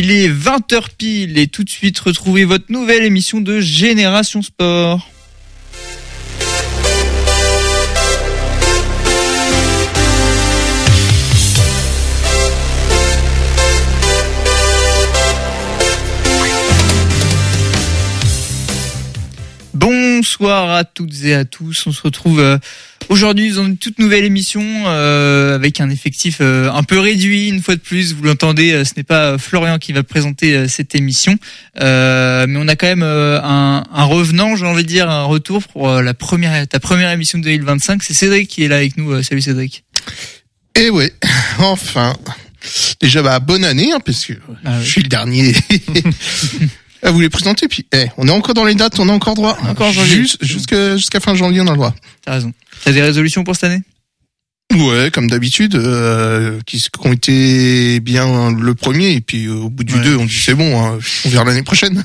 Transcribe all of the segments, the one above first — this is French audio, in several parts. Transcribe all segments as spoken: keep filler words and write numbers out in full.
Il est vingt heures pile et tout de suite retrouvez votre nouvelle émission de Génération Sport. Bonsoir à toutes et à tous. On se retrouve euh, aujourd'hui dans une toute nouvelle émission euh, avec un effectif euh, un peu réduit une fois de plus. Vous l'entendez, euh, ce n'est pas Florian qui va présenter euh, cette émission, euh, mais on a quand même euh, un, un revenant, j'ai envie de dire, un retour pour euh, la première, ta première émission de deux mille vingt-cinq. C'est Cédric qui est là avec nous. Euh, salut Cédric. Eh ouais, enfin. Déjà, bah bonne année, hein, parce que ah, je suis oui. le dernier. Ah, vous les présentez, puis eh, on est encore dans les dates, on a encore droit. Encore janvier. Juste, jusqu'à, jusqu'à fin janvier, on a le droit. T'as raison. T'as des résolutions pour cette année ? Ouais, comme d'habitude, euh, qui, qui ont été bien le premier, et puis euh, au bout du ouais. deux, on dit c'est bon, hein, on verra l'année prochaine.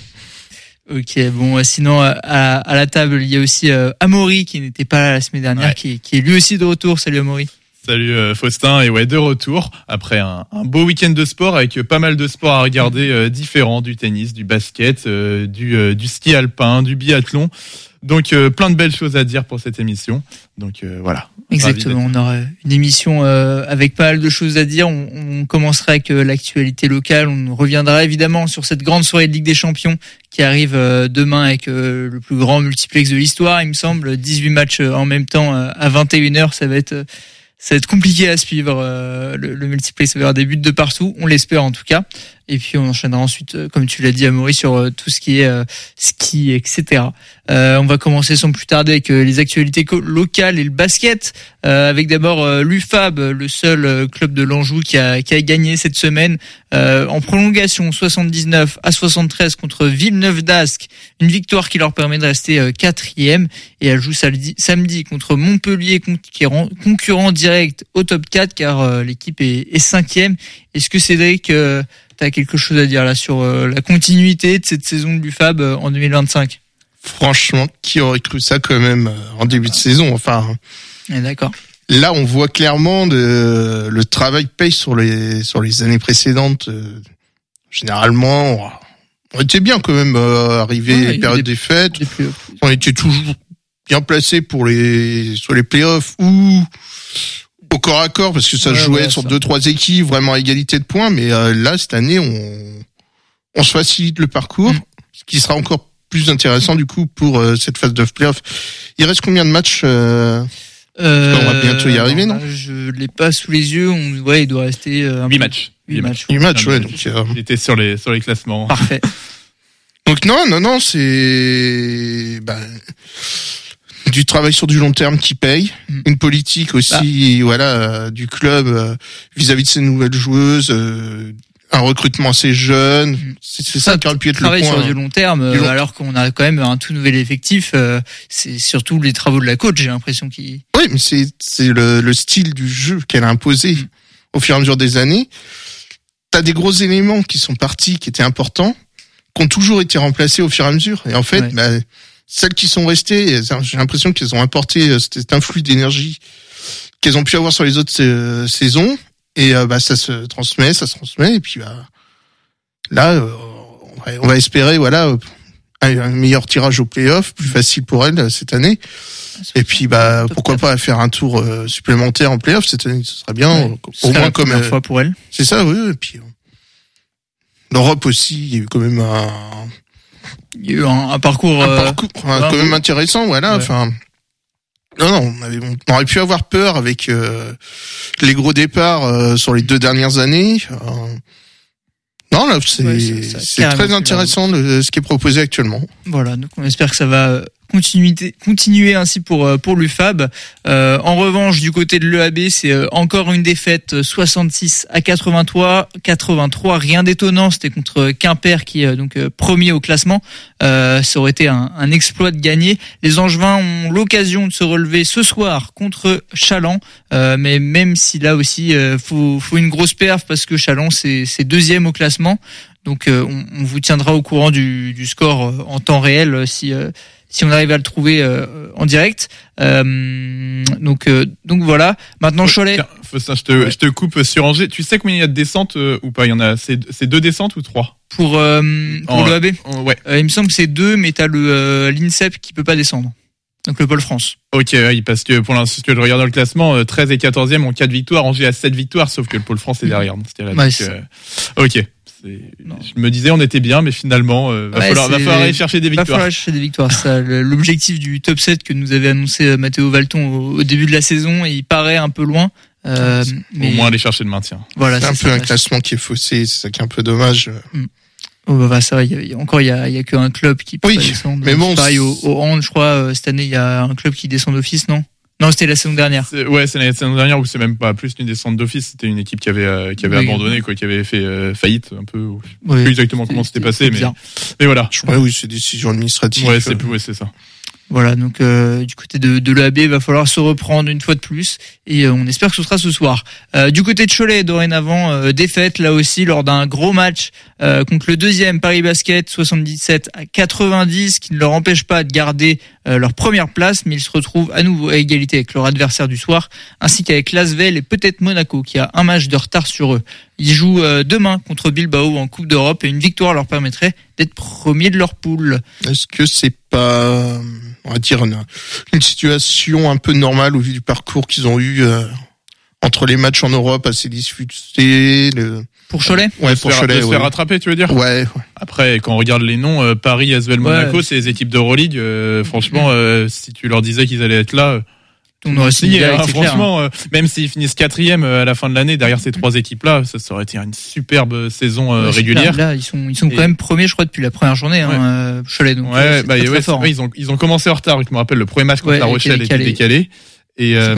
Ok, bon, sinon à, à la table, il y a aussi euh, Amaury qui n'était pas là la semaine dernière, ouais. qui, qui est lui aussi de retour. Salut Amaury. Salut euh, Faustin, et ouais, de retour après un, un beau week-end de sport avec pas mal de sports à regarder euh, différents, du tennis, du basket, euh, du, euh, du ski alpin, du biathlon. Donc euh, plein de belles choses à dire pour cette émission. Donc euh, voilà. Exactement, on aura une émission euh, avec pas mal de choses à dire. On, on commencera avec euh, l'actualité locale. On reviendra évidemment sur cette grande soirée de Ligue des Champions qui arrive euh, demain avec euh, le plus grand multiplex de l'histoire, il me semble. dix-huit matchs en même temps euh, à vingt et une heures, ça va être... Euh, Ça va être compliqué à suivre, euh, le, le multiplex, ça va y avoir des buts de partout, on l'espère en tout cas. Et puis on enchaînera ensuite, euh, comme tu l'as dit Amaury, sur euh, tout ce qui est euh, ski, et cetera. Euh, on va commencer sans plus tarder avec euh, les actualités co- locales et le basket, euh, avec d'abord euh, l'U F A B, le seul euh, club de l'Anjou qui a, qui a gagné cette semaine euh, en prolongation soixante-dix-neuf à soixante-treize contre Villeneuve d'Ascq, une victoire qui leur permet de rester euh, quatrième, et elle joue samedi, samedi contre Montpellier, concurrent, concurrent direct au top quatre, car euh, l'équipe est, est cinquième. Est-ce que Cédric, euh, tu as quelque chose à dire là sur euh, la continuité de cette saison de l'U F A B euh, en deux mille vingt-cinq ? Franchement, qui aurait cru ça quand même euh, en début de saison, enfin. Ah, d'accord. Là, on voit clairement de, le travail paye sur les sur les années précédentes. Euh, généralement, on était bien quand même euh, arrivé ouais, période des, des fêtes. Des on était toujours bien placé pour les soit les playoffs ou au corps à corps, parce que ça ouais, se jouait ouais, sur ça. deux trois équipes vraiment à égalité de points. Mais euh, là, cette année, on on se facilite le parcours, mmh. ce qui sera encore plus intéressant du coup pour euh, cette phase de playoff. Il reste combien de matchs euh... Euh, on va bientôt y arriver, non, non je l'ai pas sous les yeux. On, ouais, il doit rester euh, huit matchs. huit matchs. huit matchs, ouais. Donc, euh... il était sur les sur les classements. Parfait. Donc non, non, non, c'est bah, du travail sur du long terme qui paye, mmh. une politique aussi, ah. voilà, euh, du club euh, vis-à-vis de ses nouvelles joueuses. Euh, un recrutement assez jeune, c'est, c'est ça, ça qui aurait pu être le point. Travail sur du long terme, du long... alors qu'on a quand même un tout nouvel effectif, euh, c'est surtout les travaux de la coach, j'ai l'impression qu'il... Oui, mais c'est, c'est le, le style du jeu qu'elle a imposé mmh. au fur et à mesure des années. T'as des gros éléments qui sont partis, qui étaient importants, qui ont toujours été remplacés au fur et à mesure. Et en fait, ouais. bah, celles qui sont restées, j'ai l'impression qu'elles ont apporté cet influx d'énergie qu'elles ont pu avoir sur les autres euh, saisons. Et euh, bah ça se transmet, ça se transmet, et puis bah là euh, on, va, on va espérer voilà un, un meilleur tirage au play-off, plus facile pour elle cette année. Et puis bah pourquoi pas faire un tour euh, supplémentaire en play-off cette année, ce sera bien, ouais, au moins la comme première euh, fois pour elle. C'est ça, oui. Et puis euh, l'Europe aussi, il y a eu quand même un, il y a eu un, un parcours, un euh, parcours un, quand même intéressant, voilà. Ouais. Enfin. Non, non, on, avait, on aurait pu avoir peur avec euh, les gros départs euh, sur les deux dernières années. Euh, non, là, c'est, ouais, c'est, ça, c'est très intéressant de, ce qui est proposé actuellement. Voilà, donc on espère que ça va continuer, continuer ainsi pour pour l'U F A B. Euh, en revanche, du côté de l'E A B, c'est encore une défaite, soixante-six à quatre-vingt-trois. quatre-vingt-trois, rien d'étonnant, c'était contre Quimper qui est donc premier au classement. Euh, ça aurait été un, un exploit de gagner. Les Angevins ont l'occasion de se relever ce soir contre Challans, euh, mais même si là aussi euh, faut faut une grosse perf parce que Challans c'est c'est deuxième au classement. Donc euh, on, on vous tiendra au courant du, du score euh, en temps réel euh, si euh, si on arrive à le trouver euh, en direct. Euh, donc euh, donc voilà. Maintenant Cholet. Tiens, Faustin, je te ouais. je te coupe sur Angers. Tu sais combien il y a de descentes euh, ou pas? Il y en a. C'est c'est deux descentes ou trois? Pour euh, pour en, le A B. En, ouais. Euh, il me semble que c'est deux, mais t'as le euh, l'INSEP qui peut pas descendre. Donc le Pôle France. Ok, oui, parce que pour l'instant, que je regarde dans le classement, treize et quatorzième ont quatre victoires, Angers a sept victoires, sauf que le Pôle France est derrière. Donc, ouais, donc, c'est... euh, ok. C'est... Je me disais on était bien, mais finalement, euh, va, ouais, falloir, va falloir aller chercher des victoires. Va falloir aller chercher des victoires. Ça, l'objectif du top sept que nous avait annoncé Matteo Valton au, au début de la saison, il paraît un peu loin. Euh, mais... Au moins aller chercher le maintien. Voilà, c'est, c'est un peu un classement qui est faussé, c'est ça qui est un peu dommage. Mm. Oh bah ça va, il y a, encore il y a, il y a qu'un club qui peut oui, pas descendre. Mais bon, pareil au, au hand, je crois cette année il y a un club qui descend d'office, non? Non, c'était la saison dernière. C'est, ouais, c'est la saison dernière où c'est même pas plus une descente d'office, c'était une équipe qui avait euh, qui avait oui, abandonné oui. quoi, qui avait fait euh, faillite un peu. Je sais oui, plus exactement comment c'était passé, mais mais voilà. Je crois oui, c'est décision administrative. Ouais, c'est ouais, c'est ça. Voilà, donc euh, du côté de, de l'E A B, il va falloir se reprendre une fois de plus et euh, on espère que ce sera ce soir. Euh, du côté de Cholet, dorénavant, euh, défaite là aussi lors d'un gros match euh, contre le deuxième Paris Basket, soixante-dix-sept à quatre-vingt-dix, qui ne leur empêche pas de garder euh, leur première place, mais ils se retrouvent à nouveau à égalité avec leur adversaire du soir, ainsi qu'avec Lasvel et peut-être Monaco, qui a un match de retard sur eux. Ils jouent euh, demain contre Bilbao en Coupe d'Europe et une victoire leur permettrait d'être premiers de leur poule. Est-ce que c'est pas, on va dire, une, une situation un peu normale au vu du parcours qu'ils ont eu euh, entre les matchs en Europe assez disputés le... Pour Cholet? Ouais, pour Cholet. De se faire rattraper, tu veux dire? Ouais. ouais. Après, quand on regarde les noms, euh, Paris, Asvel, Monaco, ouais. c'est les équipes d'Euroleague. Euh, franchement, euh, si tu leur disais qu'ils allaient être là, euh, on aurait signé. Hein, franchement, hein. euh, même s'ils finissent quatrième euh, à la fin de l'année derrière ces trois équipes-là, ça, ça aurait été une superbe saison euh, ouais, régulière. Là, ils sont, ils sont quand Et... même premiers, je crois, depuis la première journée, ouais. hein, Cholet. Donc, ouais, bah, très, ouais, très fort, ouais, hein. ils ont, ils ont commencé en retard. Je me rappelle, le premier match contre ouais, La Rochelle était décalé. Et, euh,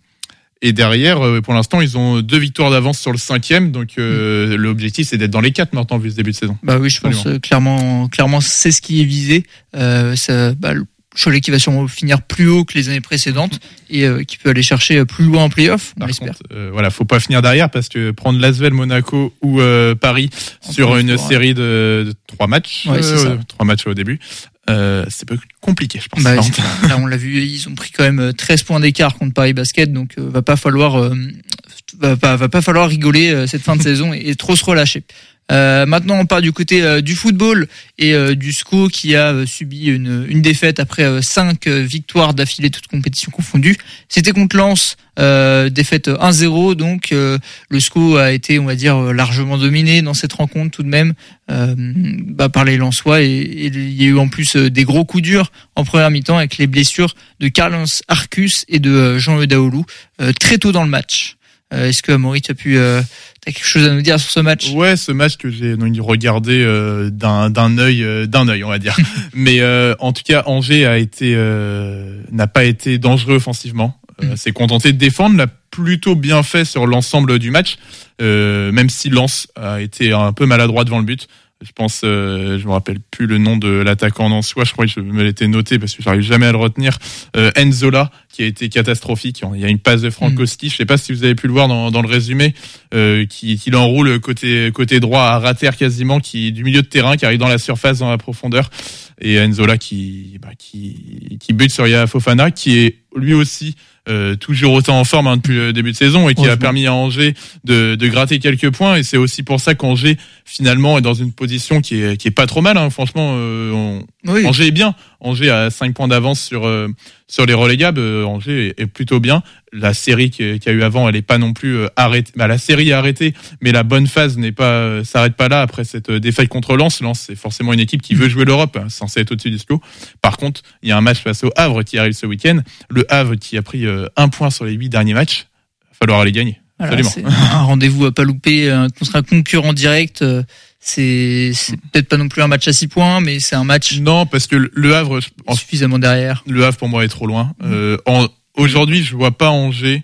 Et derrière, pour l'instant, ils ont deux victoires d'avance sur le cinquième. Donc, euh, mmh. l'objectif, c'est d'être dans les quatre maintenant, vu ce début de saison. Bah oui, je Absolument. pense euh, clairement, clairement, c'est ce qui est visé. Euh, ça, bah, le Cholet qui va sûrement finir plus haut que les années précédentes et euh, qui peut aller chercher plus loin en play-off. On Par l'espère. Contre, euh, voilà, faut pas finir derrière parce que prendre Lasvel, Monaco ou euh, Paris en sur une histoire, série de, de trois matchs, ouais, c'est euh, ça. trois matchs au début. Euh, c'est peu compliqué, je pense. Bah, là, on l'a vu, ils ont pris quand même treize points d'écart contre Paris Basket, donc euh, va pas falloir, euh, va pas, va pas falloir rigoler euh, cette fin de saison et, et trop se relâcher. Euh, maintenant, on part du côté euh, du football et euh, du S C O qui a euh, subi une, une défaite après euh, cinq euh, victoires d'affilée, toutes compétitions confondues. C'était contre Lens, euh, défaite un zéro. Donc euh, le S C O a été, on va dire, largement dominé dans cette rencontre tout de même euh, bah, par les Lensois. Et, et il y a eu en plus euh, des gros coups durs en première mi-temps avec les blessures de Carlos Arcus et de euh, Jean Eudaoulou euh, très tôt dans le match. Euh, est-ce que Amaury, tu as pu, euh, t'as quelque chose à nous dire sur ce match? Ouais, ce match que j'ai regardé euh, d'un d'un œil, euh, d'un œil, on va dire. Mais euh, en tout cas, Angers a été, euh, n'a pas été dangereux offensivement. Euh, s'est contenté de défendre, l'a plutôt bien fait sur l'ensemble du match, euh, même si Lens a été un peu maladroit devant le but. Je pense, euh, je me rappelle plus le nom de l'attaquant nançois. Je crois que je me l'étais noté parce que j'arrive jamais à le retenir. Euh, Enzola, qui a été catastrophique. Il y a une passe de Frankowski. Mm. Je sais pas si vous avez pu le voir dans, dans le résumé, euh, qui, qui l'enroule côté côté droit à rater quasiment, qui du milieu de terrain, qui arrive dans la surface, dans la profondeur. Et Enzola qui bah, qui qui bute sur Yaya Fofana, qui est lui aussi Euh, toujours autant en forme hein, depuis le début de saison et qui ouais, a permis à Angers de, de gratter quelques points, et c'est aussi pour ça qu'Angers finalement est dans une position qui est qui est pas trop mal hein. Franchement euh, on, oui. Angers est bien. Angers a cinq points d'avance sur euh, sur les relégables. Euh, Angers est, est plutôt bien. La série qu'il y a eu avant, elle est pas non plus euh, arrêtée. Bah, la série est arrêtée, mais la bonne phase n'est pas euh, s'arrête pas là après cette euh, défaite contre Lens. Lens, c'est forcément une équipe qui veut jouer l'Europe, hein, censée être au-dessus du S C O. Par contre, il y a un match face au Havre qui arrive ce week-end. Le Havre qui a pris euh, un point sur les huit derniers matchs. Il va falloir aller gagner. Voilà, c'est un rendez-vous à pas louper euh, contre un concurrent direct. Euh, c'est c'est peut-être pas non plus un match à six points, mais c'est un match. Non, parce que le Havre en, suffisamment derrière. Le Havre pour moi est trop loin. Mmh. Euh, en, aujourd'hui, je vois pas Angers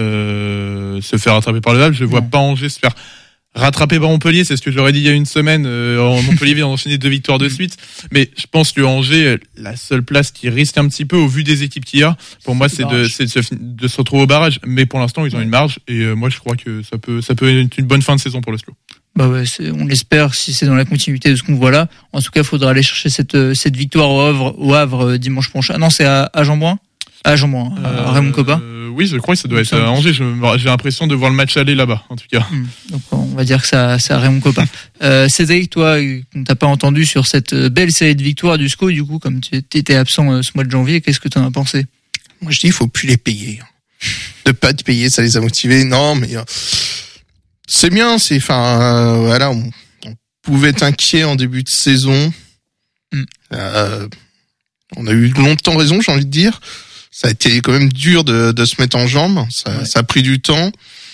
euh, se faire rattraper par le Havre. Je vois non. pas Angers se faire rattraper par Montpellier. C'est ce que j'aurais dit il y a une semaine. Euh, Montpellier vient d'enchaîner deux victoires de suite, mais je pense que Angers, la seule place qui risque un petit peu au vu des équipes qu'il y a, pour moi, c'est de, c'est de, se, de se retrouver au barrage. Mais pour l'instant, ils ont une marge, et euh, moi, je crois que ça peut, ça peut être une bonne fin de saison pour le S C O. Bah ouais, c'est, on l'espère si c'est dans la continuité de ce qu'on voit là. En tout cas, il faudra aller chercher cette cette victoire au Havre, au Havre dimanche prochain. Non, c'est à, à Jean-Bouin, à Jean-Bouin, à euh, Raymond Kopa. Euh, oui, je crois que ça doit être à Angers. Je, j'ai l'impression de voir le match aller là-bas, en tout cas. Mmh. Donc on va dire que ça, c'est à Raymond Kopa. euh, Cédric, toi, on t'a pas entendu sur cette belle série de victoires du S C O. Du coup, comme tu étais absent ce mois de janvier, qu'est-ce que tu en as pensé? Moi, je dis, il faut plus les payer. De pas te payer, ça les a motivés. Non, mais euh, c'est bien. C'est, enfin, euh, voilà, on, on pouvait être inquiet en début de saison. Mm. Euh, on a eu longtemps raison, j'ai envie de dire. Ça a été quand même dur de, de se mettre en jambes. Ça, ouais. ça a pris du temps.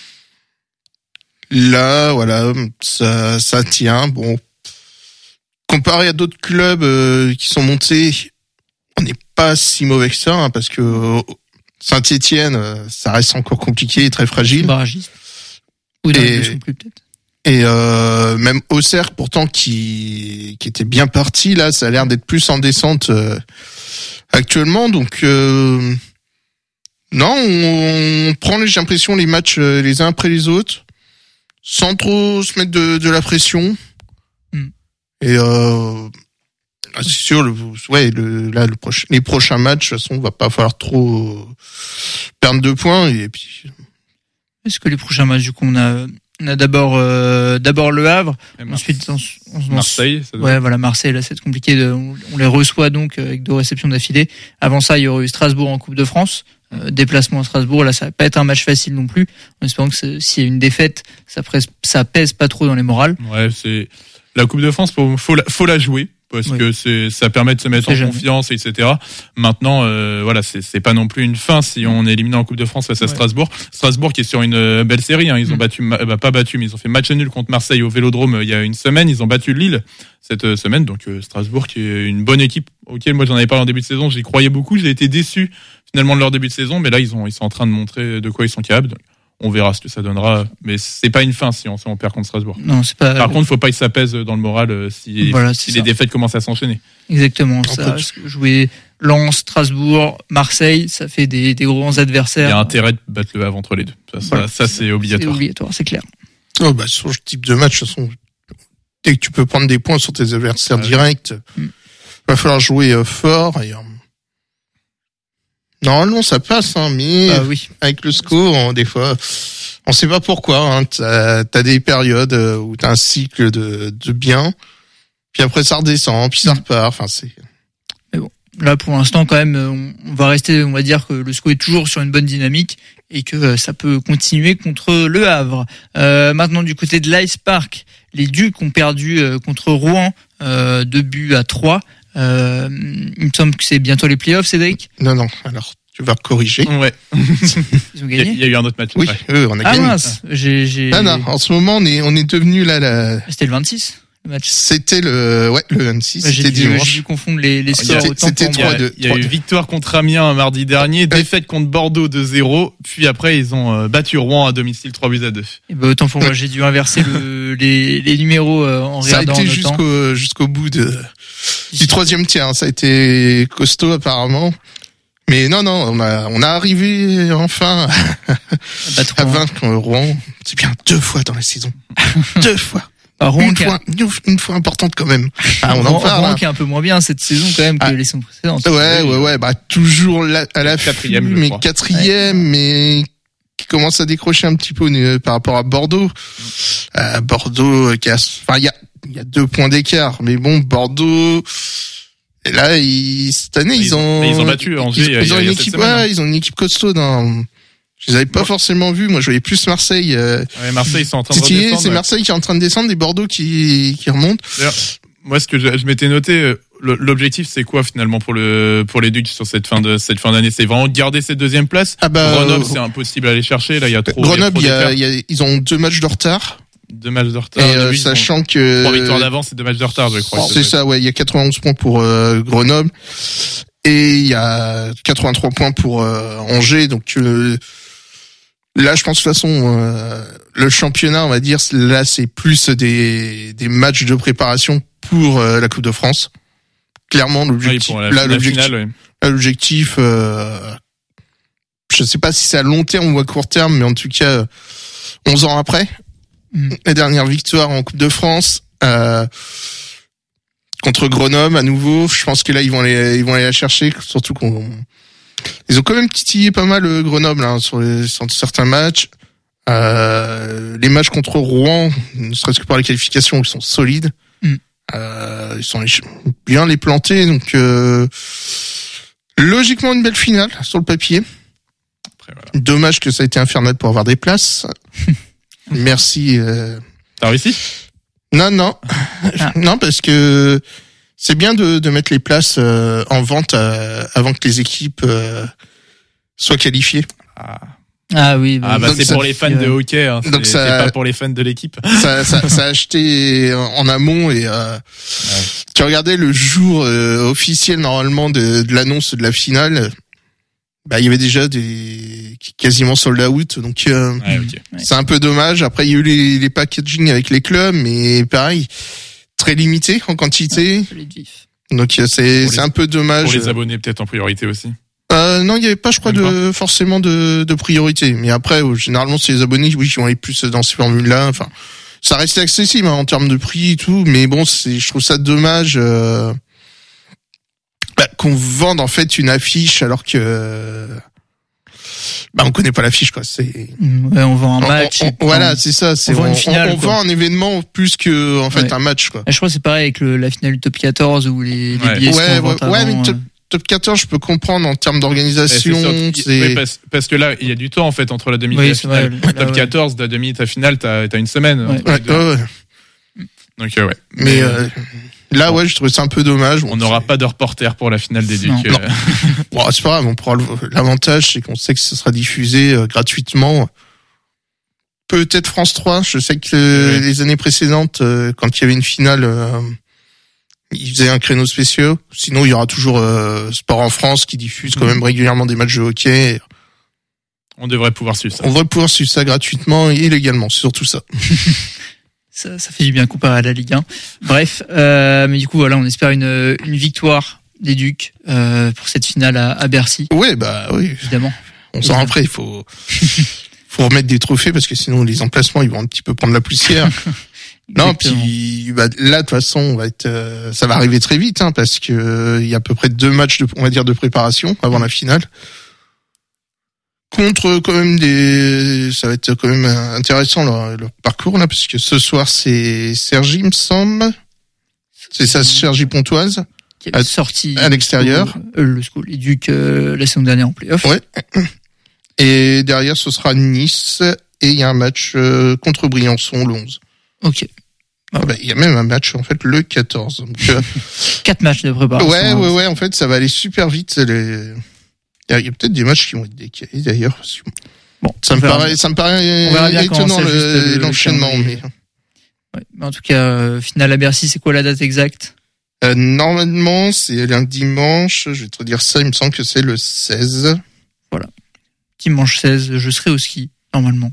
Là, voilà, ça, ça tient. Bon, comparé à d'autres clubs euh, qui sont montés, on n'est pas si mauvais que ça, hein, parce que Saint-Étienne, ça reste encore compliqué et très fragile. Barragiste. Oui, et, plus, peut-être. et euh, même Auxerre, pourtant, qui qui était bien parti, là, ça a l'air d'être plus en descente euh, actuellement. Donc, euh, non, on, on prend, j'ai l'impression, les matchs euh, les uns après les autres, sans trop se mettre de, de la pression. Mm. Et euh, c'est sûr, le, ouais, le, là, le prochain, les prochains matchs, de toute façon, va pas falloir trop perdre de points. Et puis, est-ce que les prochains matchs, du coup, on a, on a d'abord, euh, d'abord le Havre, ensuite on, on, Marseille. Ça doit... Ouais, voilà, Marseille. Là, c'est compliqué. De, on, on les reçoit donc avec deux réceptions d'affilée. Avant ça, il y aurait eu Strasbourg en Coupe de France. Euh, déplacement à Strasbourg. Là, ça va pas être un match facile non plus. En espérant que s'il y a une défaite, ça pèse, ça pèse pas trop dans les morales. Ouais, c'est la Coupe de France. Faut, faut la, faut la jouer. Parce oui. que c'est, ça permet de se mettre en jamais. confiance, et cetera. Maintenant, euh, voilà, c'est, c'est pas non plus une fin si on est éliminé en Coupe de France face à ouais. Strasbourg. Strasbourg qui est sur une belle série, hein. Ils ont mmh. battu, bah, pas battu, mais ils ont fait match nul contre Marseille au Vélodrome il y a une semaine. Ils ont battu Lille cette semaine. Donc euh, Strasbourg qui est une bonne équipe auquel moi j'en avais parlé en début de saison. J'y croyais beaucoup. J'ai été déçu finalement de leur début de saison, mais là ils ont, ils sont en train de montrer de quoi ils sont capables. Donc, on verra ce que ça donnera, mais c'est pas une fin si on, si on perd contre Strasbourg. Non, c'est pas. Par contre, faut pas que ça pèse dans le moral si, voilà, si les défaites commencent à s'enchaîner. Exactement. Ça, jouer Lens, Strasbourg, Marseille, ça fait des, des gros adversaires. Il y a intérêt de battre le Havre entre les deux. Ça, voilà, ça, ça c'est obligatoire. C'est obligatoire, c'est clair. Oh, bah, sur ce type de match, de toute façon, dès que tu peux prendre des points sur tes adversaires ah, directs, il mm. va falloir jouer euh, fort. Et, euh, normalement, ça passe, hein, mais ah, oui. avec le score, on, des fois, on sait pas pourquoi. Hein, t'as, t'as des périodes où t'as un cycle de, de bien, puis après ça redescend, puis ça repart. Enfin, c'est. Mais bon, là pour l'instant, quand même, on, on va rester, on va dire que le score est toujours sur une bonne dynamique et que ça peut continuer contre le Havre. Euh, maintenant, du côté de l'Ice Park, les Ducs ont perdu euh, contre Rouen euh, deux buts à trois. Euh, il me semble que c'est bientôt les playoffs, Cédric. Non, non. Alors, tu vas corriger. Ouais. Ils ont gagné. Il y a eu un autre match. Oui, eux, on a ah gagné. Mince, j'ai, j'ai. Non, non. En ce moment, on est, on est devenu là, la. C'était le vingt-six. Le match. C'était le, ouais, le vingt-six. Bah, c'était dû, dimanche. J'ai dû confondre les, les scores. C'était, c'était trois deux. Il y a eu victoire contre Amiens mardi dernier, ouais. défaite contre Bordeaux deux zéro, puis après ils ont euh, battu Rouen à domicile trois buts à deux. Et bah, autant pour moi, j'ai dû inverser le, les, les numéros euh, en ça regardant. Ça a été jusqu'au, jusqu'au bout de, du troisième tiers. Ça a été costaud apparemment. Mais non, non, on a, on a arrivé enfin à, à vaincre Rouen. C'est bien deux fois dans la saison. deux fois. Ah, Rouen une, fois, une, une fois importante quand même. Ah, on Rouen, en parle. Rouen qui est un peu moins bien cette saison quand même que ah, les saisons précédentes. Ouais, ouais, ouais. Bah toujours la, à la quatrième, mais quatrième, ouais. mais qui commence à décrocher un petit peu euh, par rapport à Bordeaux. Euh, Bordeaux qui a, enfin il y a, il y a deux points d'écart, mais bon Bordeaux. Et là, ils, cette année, ils, ils ont, ils ont battu Angers. Ils, ils, ils ont une équipe, ouais, ils ont une équipe costaud. Dans, je les avais pas ouais. forcément vus. Moi, je voyais plus Marseille. Euh, ouais, Marseille, ils sont en train de titiller, redescendre. C'est ouais. Marseille qui est en train de descendre, des Bordeaux qui, qui remontent. D'ailleurs, moi, ce que je, je m'étais noté, l'objectif, c'est quoi finalement pour le, pour les Ducs sur cette fin de, cette fin d'année? C'est vraiment garder cette deuxième place. Ah bah, Grenoble, euh, c'est impossible à aller chercher. Là, il y a trop. Grenoble, il y a, il y a, il y a, ils ont deux matchs de retard. Deux matchs de retard. Et euh, sachant que trois victoires d'avance et deux matchs de retard, je crois. C'est ça, ouais. Il y a quatre-vingt-onze points pour euh, Grenoble et il y a quatre-vingt-trois points pour euh, Angers. Donc euh, là, je pense de toute façon, euh, le championnat, on va dire, là, c'est plus des des matchs de préparation pour euh, la Coupe de France. Clairement, l'objectif. Oui, là, l'objectif. Finale, ouais. Là, l'objectif. Euh, je sais pas si c'est à long terme ou à court terme, mais en tout cas, onze ans après. Mmh. La dernière victoire en Coupe de France euh, contre Grenoble à nouveau. Je pense que là ils vont aller, ils vont aller la chercher. Surtout qu'on, ils ont quand même titillé pas mal Grenoble hein, sur, les, sur certains matchs. Euh, les matchs contre Rouen, ne serait-ce que par les qualifications, ils sont solides. Mmh. Euh, ils sont bien les plantés, donc euh, logiquement une belle finale sur le papier. Après, voilà. Dommage que ça a été infernal pour avoir des places. Merci. Euh... T'as réussi ? Non, non, ah. non, parce que c'est bien de, de mettre les places euh, en vente euh, avant que les équipes euh, soient qualifiées. Ah. Ah oui, bah, ah bah c'est ça, pour les fans de hockey, hein. Donc c'est, ça, c'est pas pour les fans de l'équipe. Ça, ça, ça a acheté en amont et euh, ouais. Tu regardais le jour euh, officiel normalement de, de l'annonce de la finale, bah il y avait déjà des quasiment sold out, donc euh, ouais, okay. c'est un peu dommage. Après il y a eu les, les packaging avec les clubs, mais pareil très limité en quantité, ouais, donc c'est c'est les, un peu dommage. Pour les abonnés peut-être en priorité aussi. Euh, non, il y avait pas, je crois, de pas. forcément de, de priorité. Mais après, généralement, c'est les abonnés, oui, qui vont aller plus dans ces formules-là. Enfin, ça reste accessible hein, en termes de prix et tout. Mais bon, c'est, je trouve ça dommage euh, bah, qu'on vende en fait une affiche alors que bah on connaît pas l'affiche quoi. C'est ouais, on vend un match. On, on, voilà, c'est ça. C'est on vend on, une finale. On, on vend un événement plus que en fait ouais. un match quoi. Je crois que c'est pareil avec le, la finale du top quatorze où les, les ouais. billets ouais, sont ouais, ouais, mais top, top quatorze, je peux comprendre en termes d'organisation. Ouais, c'est c'est... Oui, parce, parce que là, il y a du temps en fait entre la demi oui, et la finale. Vrai, là, top ouais. quatorze, de la demi et la finale, t'as, t'as une semaine. Ouais. Ouais, ouais. Donc euh, ouais. Mais euh, là, ouais, je trouvais ça un peu dommage. On n'aura pas de reporter pour la finale des Ducs. Non. Non. Bon, c'est pas grave. On pourra. L'avantage, c'est qu'on sait que ce sera diffusé euh, gratuitement. Peut-être France trois. Je sais que euh, oui. les années précédentes, euh, quand il y avait une finale. Euh, Ils faisaient un créneau spécial. Sinon, il y aura toujours euh, Sport en France qui diffuse quand même régulièrement des matchs de hockey. On devrait pouvoir suivre ça. On devrait pouvoir suivre ça gratuitement et légalement. C'est surtout ça. ça, ça fait du bien comparé à la Ligue un. Bref, euh, mais du coup, voilà, on espère une, une victoire des Ducs euh, pour cette finale à, à Bercy. Oui, bah oui. Évidemment. On s'en après, il faut, faut remettre des trophées parce que sinon les emplacements, ils vont un petit peu prendre la poussière. Non, puis bah, là de toute façon, on va être, euh, ça va arriver très vite, hein, parce que euh, il y a à peu près deux matchs de, on va dire, de préparation avant la finale. Contre quand même des, ça va être quand même intéressant leur, leur parcours là, parce que ce soir c'est Cergy, il me semble, c'est ça, Cergy Pontoise, qui est sorti à l'extérieur. Euh, le school, les Ducs euh, la saison dernière en play-off. Ouais. Et derrière ce sera Nice et il y a un match euh, contre Briançon le onze. Ok. Ah bah, il y a même un match en fait le quatorze. Donc, euh... Quatre matchs de préparation. Ouais, ouais, ouais. En fait, ça va aller super vite. Les... Il y a, il y a peut-être des matchs qui vont être décalés d'ailleurs. Bon, ça me paraît, ça me paraît étonnant le, l'enchaînement. Le mais... Ouais, mais en tout cas, euh, finale à Bercy, c'est quoi la date exacte ? euh, Normalement, c'est un dimanche. Je vais te dire ça. Il me semble que c'est le seize. Voilà. Dimanche seize, je serai au ski normalement.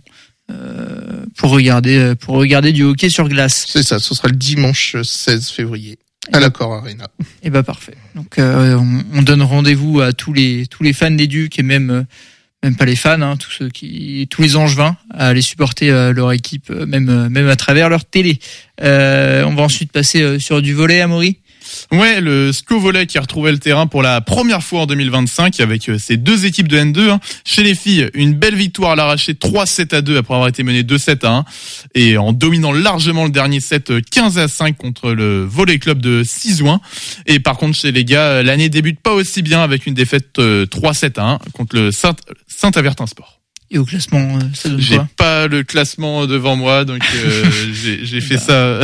Euh, pour regarder pour regarder du hockey sur glace. C'est ça, ce sera le dimanche seize février à et l'Accor Arena. Et bah parfait. Donc euh, on, on donne rendez-vous à tous les tous les fans des Ducs et même même pas les fans, hein, tous ceux qui tous les Angevins à aller supporter euh, leur équipe, même même à travers leur télé. Euh, on va ensuite passer euh, sur du volley, Amaury. Ouais, le S C O Volley qui a retrouvé le terrain pour la première fois en deux mille vingt-cinq avec ces deux équipes de N deux. Hein. Chez les filles, une belle victoire à l'arraché trois sept à deux après avoir été mené deux sept à un et en dominant largement le dernier set quinze à cinq contre le Volley Club de Sizouin. Et par contre, chez les gars, l'année débute pas aussi bien avec une défaite trois sept à un contre le Saint- Saint-Avertin Sport. Et au classement, ça donne j'ai quoi ? Pas le classement devant moi, donc euh, j'ai, j'ai fait ça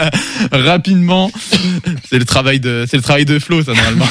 rapidement. C'est le travail de, c'est le travail de Flo, ça normalement.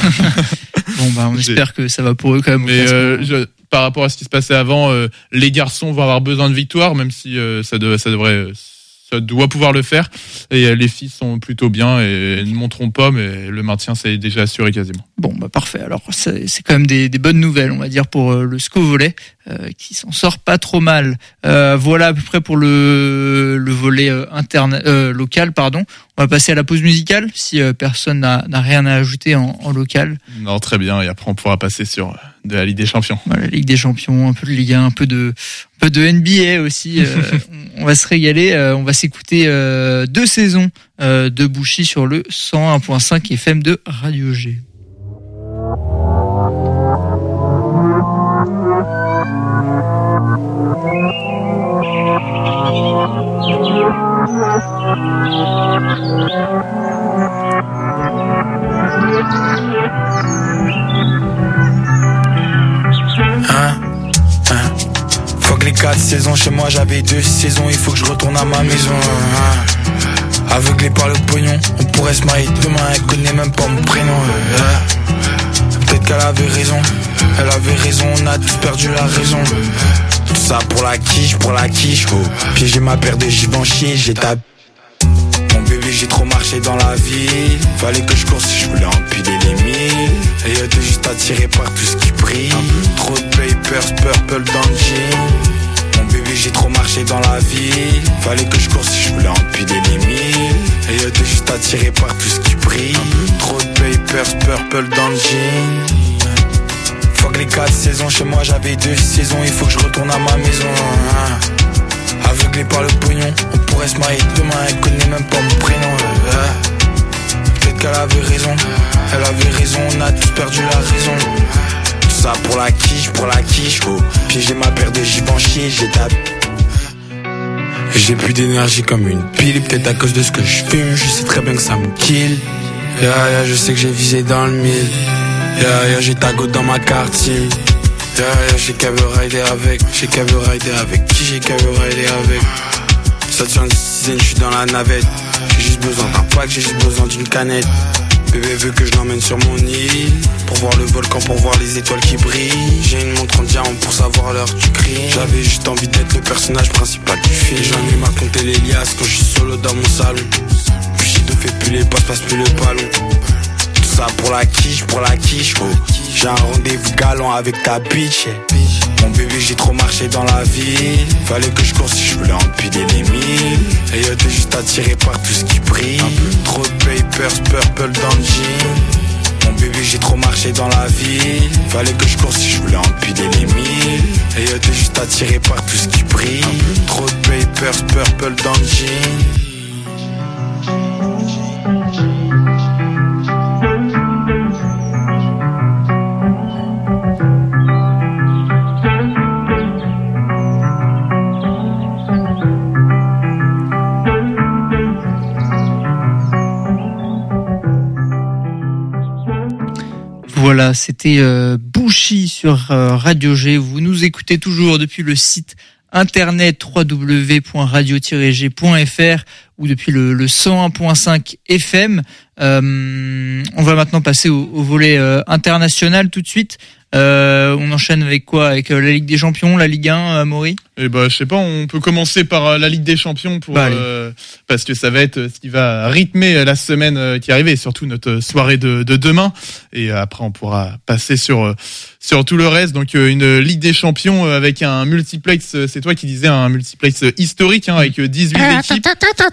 Bon bah, on j'ai... espère que ça va pour eux quand même. Mais euh, je, par rapport à ce qui se passait avant, euh, les garçons vont avoir besoin de victoire, même si euh, ça, de, ça devrait, ça doit pouvoir le faire. Et euh, les filles sont plutôt bien et ne monteront pas, mais le maintien c'est déjà assuré quasiment. Bon bah parfait. Alors c'est, c'est quand même des, des bonnes nouvelles, on va dire, pour euh, le S C O Volley. Euh, qui s'en sort pas trop mal. Euh, voilà à peu près pour le le volet euh, interne euh, local, pardon. On va passer à la pause musicale si euh, personne n'a, n'a rien à ajouter en, en local. Non, très bien. Et après on pourra passer sur de la Ligue des Champions. Voilà, la Ligue des Champions, un peu de Ligue un, un peu de Un peu de N B A aussi. Euh, on va se régaler. Euh, on va s'écouter euh, deux saisons euh, de Bouchy sur le cent un virgule cinq F M de Radio G. Hein, hein. Faut que les quatre saisons chez moi, j'avais deux saisons, il faut que je retourne à ma maison. Hein. Aveuglé par le pognon, on pourrait se marier demain, elle connaît même pas mon prénom. Hein. Peut-être qu'elle avait raison, elle avait raison, on a tous perdu la raison. Tout ça pour la quiche, pour la quiche, oh. Piégé ma paire de givenchy, j'ai tapé. Mon bébé, j'ai trop marché dans la ville. Fallait que je cours si je voulais empiler les mille. Et y'étais juste attiré par tout ce qui brille. Trop de papers, purple dans le jean. Mon bébé, j'ai trop marché dans la ville. Fallait que je cours si je voulais empiler les mille. Et y'étais juste attiré par tout ce qui brille. Trop de papers, purple dans le jean. Faut que les quatre saisons chez moi, j'avais deux saisons. Il faut que je retourne à ma maison. Aveuglé par le pognon, on pourrait se marier demain, elle connaît même pas mon prénom. Peut-être qu'elle avait raison, elle avait raison, on a tous perdu la raison. Tout ça pour la quiche, pour la quiche, oh. Piégé ma paire de Givenchy, j'ai tapé. J'ai plus d'énergie comme une pile, peut-être à cause de ce que je fume, je sais très bien que ça me kill. Yeah, yeah, je sais que j'ai visé dans le mille. Yeah, yeah, j'ai tagot dans ma carte. Yeah, yeah, j'ai qu'à me rider avec, j'ai qu'à me rider avec qui, j'ai qu'à me rider avec. Ça tient une dizaine, je suis dans la navette. J'ai juste besoin d'un pack, j'ai juste besoin d'une canette. Bébé veut que je l'emmène sur mon île, pour voir le volcan, pour voir les étoiles qui brillent. J'ai une montre en diamant pour savoir l'heure du crime. J'avais juste envie d'être le personnage principal du film. J'en ai marre de compter les liasses quand je suis solo dans mon salon. Puis j'ai de fait plus les passes, passe plus le ballon. Tout ça pour la quiche, pour la quiche, oh. J'ai un rendez-vous galant avec ta bitch, yeah. Mon bébé, j'ai trop marché dans la ville. Fallait que je cours si je voulais empiler les mille. Et y'étais juste attiré par tout ce qui brille. Trop de papers, purple dans le jean. Mon bébé, j'ai trop marché dans la ville. Fallait que je cours si je voulais empiler les mille. Et y'étais juste attiré par tout ce qui brille. Trop de papers, purple dans le jean. Voilà, c'était euh, Bouchy sur euh, Radio G. Vous nous écoutez toujours depuis le site internet w w w point radio tiret g point f r ou depuis le, le cent un virgule cinq F M. Euh, on va maintenant passer au, au volet euh, international tout de suite. Euh, on enchaîne avec quoi? Avec euh, la Ligue des Champions, la Ligue un, euh, Maury? Eh ben, je sais pas, on peut commencer par euh, la Ligue des Champions pour bah, euh, parce que ça va être ce qui va rythmer la semaine euh, qui arrive et surtout notre soirée de, de demain. Et euh, après, on pourra passer sur euh, sur tout le reste. Donc, euh, une Ligue des Champions euh, avec un multiplex. Euh, c'est toi qui disais un multiplex historique hein, avec dix-huit équipes.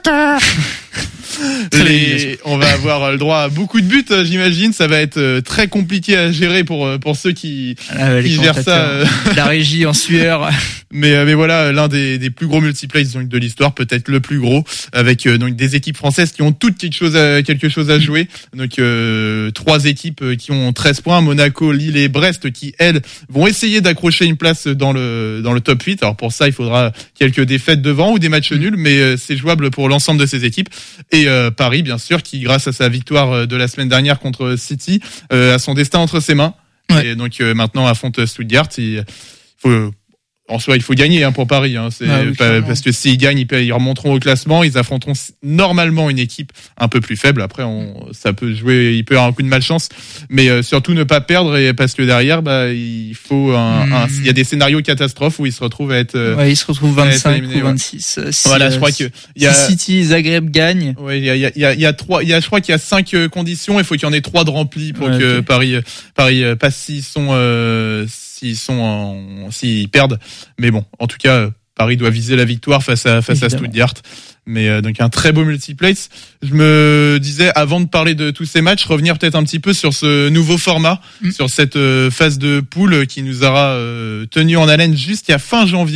Les, on va avoir le droit à beaucoup de buts, j'imagine. Ça va être très compliqué à gérer pour pour ceux qui, ah, qui gèrent ça. La régie en sueur. Mais mais voilà, l'un des, des plus gros multiplays donc de l'histoire, peut-être le plus gros, avec donc des équipes françaises qui ont toutes quelque chose à, quelque chose à jouer. Donc euh, trois équipes qui ont treize points, Monaco, Lille et Brest, qui elles vont essayer d'accrocher une place dans le dans le top huit. Alors pour ça, il faudra quelques défaites devant ou des matchs nuls, mais c'est jouable pour l'ensemble de ces équipes. Et euh, Paris, bien sûr, qui grâce à sa victoire de la semaine dernière contre City, euh, a son destin entre ses mains. Ouais. Et donc euh, maintenant affronte Stuttgart. Il faut en soi, il faut gagner hein, pour Paris. Hein. C'est ah oui, pas, parce que s'ils gagnent, ils, ils remonteront au classement. Ils affronteront normalement une équipe un peu plus faible. Après, on, ça peut jouer. Il peut y avoir un coup de malchance, mais euh, surtout ne pas perdre. Et parce que derrière, bah, il faut. Un, mmh. un, il y a des scénarios catastrophes où ils se retrouvent à être. Euh, ouais, ils se retrouvent vingt-cinq ou vingt-six. Ouais. Si, voilà, je crois que il y a si City, Zagreb gagne. Ouais, il y a, il y a, il y a, il y a trois. Il y a, je crois qu'il y a cinq conditions. Il faut qu'il y en ait trois de remplies pour ouais, que okay. Paris, Paris passe s'ils sont. Euh, s'ils sont en, s'ils perdent. Mais bon, en tout cas, Paris doit viser la victoire face à, face Évidemment. à Stuttgart. Mais euh, donc un très beau multiplex. Je me disais, avant de parler de tous ces matchs, revenir peut-être un petit peu sur ce nouveau format, mmh. sur cette euh, phase de poule qui nous aura euh, tenu en haleine jusqu'à fin janvier,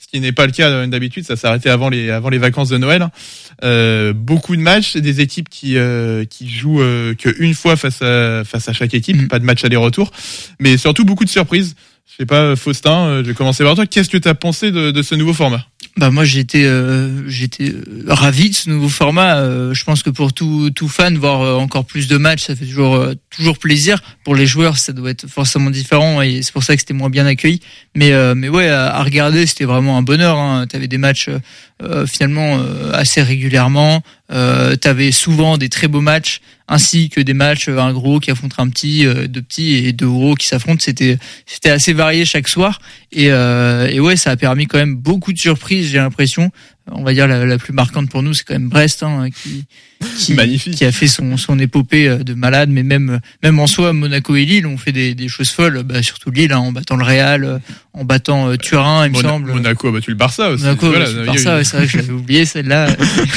ce qui n'est pas le cas d'habitude. Ça s'est arrêté avant les avant les vacances de Noël. Euh, beaucoup de matchs, des équipes qui euh, qui jouent euh, qu'une fois face à face à chaque équipe, mmh. pas de match aller-retour, mais surtout beaucoup de surprises. Je sais pas, Faustin, je vais commencer par toi. Qu'est-ce que tu as pensé de, de ce nouveau format ? Bah moi j'étais euh, j'étais ravi de ce nouveau format. Euh, je pense que pour tout tout fan, voir euh, encore plus de matchs, ça fait toujours euh, toujours plaisir. Pour les joueurs, ça doit être forcément différent et c'est pour ça que c'était moins bien accueilli. Mais euh, mais ouais, à, à regarder, c'était vraiment un bonheur. Hein. T'avais des matchs euh, finalement euh, assez régulièrement. Euh, t'avais souvent des très beaux matchs, ainsi que des matchs un gros qui affronte un petit, euh, deux petits et deux gros qui s'affrontent. C'était c'était assez varié chaque soir et euh, et ouais, ça a permis quand même beaucoup de surprises. J'ai l'impression, on va dire la, la plus marquante pour nous, c'est quand même Brest hein, qui qui, Magnifique. qui a fait son son épopée de malade. Mais même même en soi, Monaco et Lille ont fait des des choses folles. Bah surtout Lille hein, en battant le Real, en battant euh, Turin, il me Mona- semble. Monaco a battu le Barça aussi. Monaco voilà, a battu le Barça, ouais, c'est vrai que je l'avais oublié celle-là.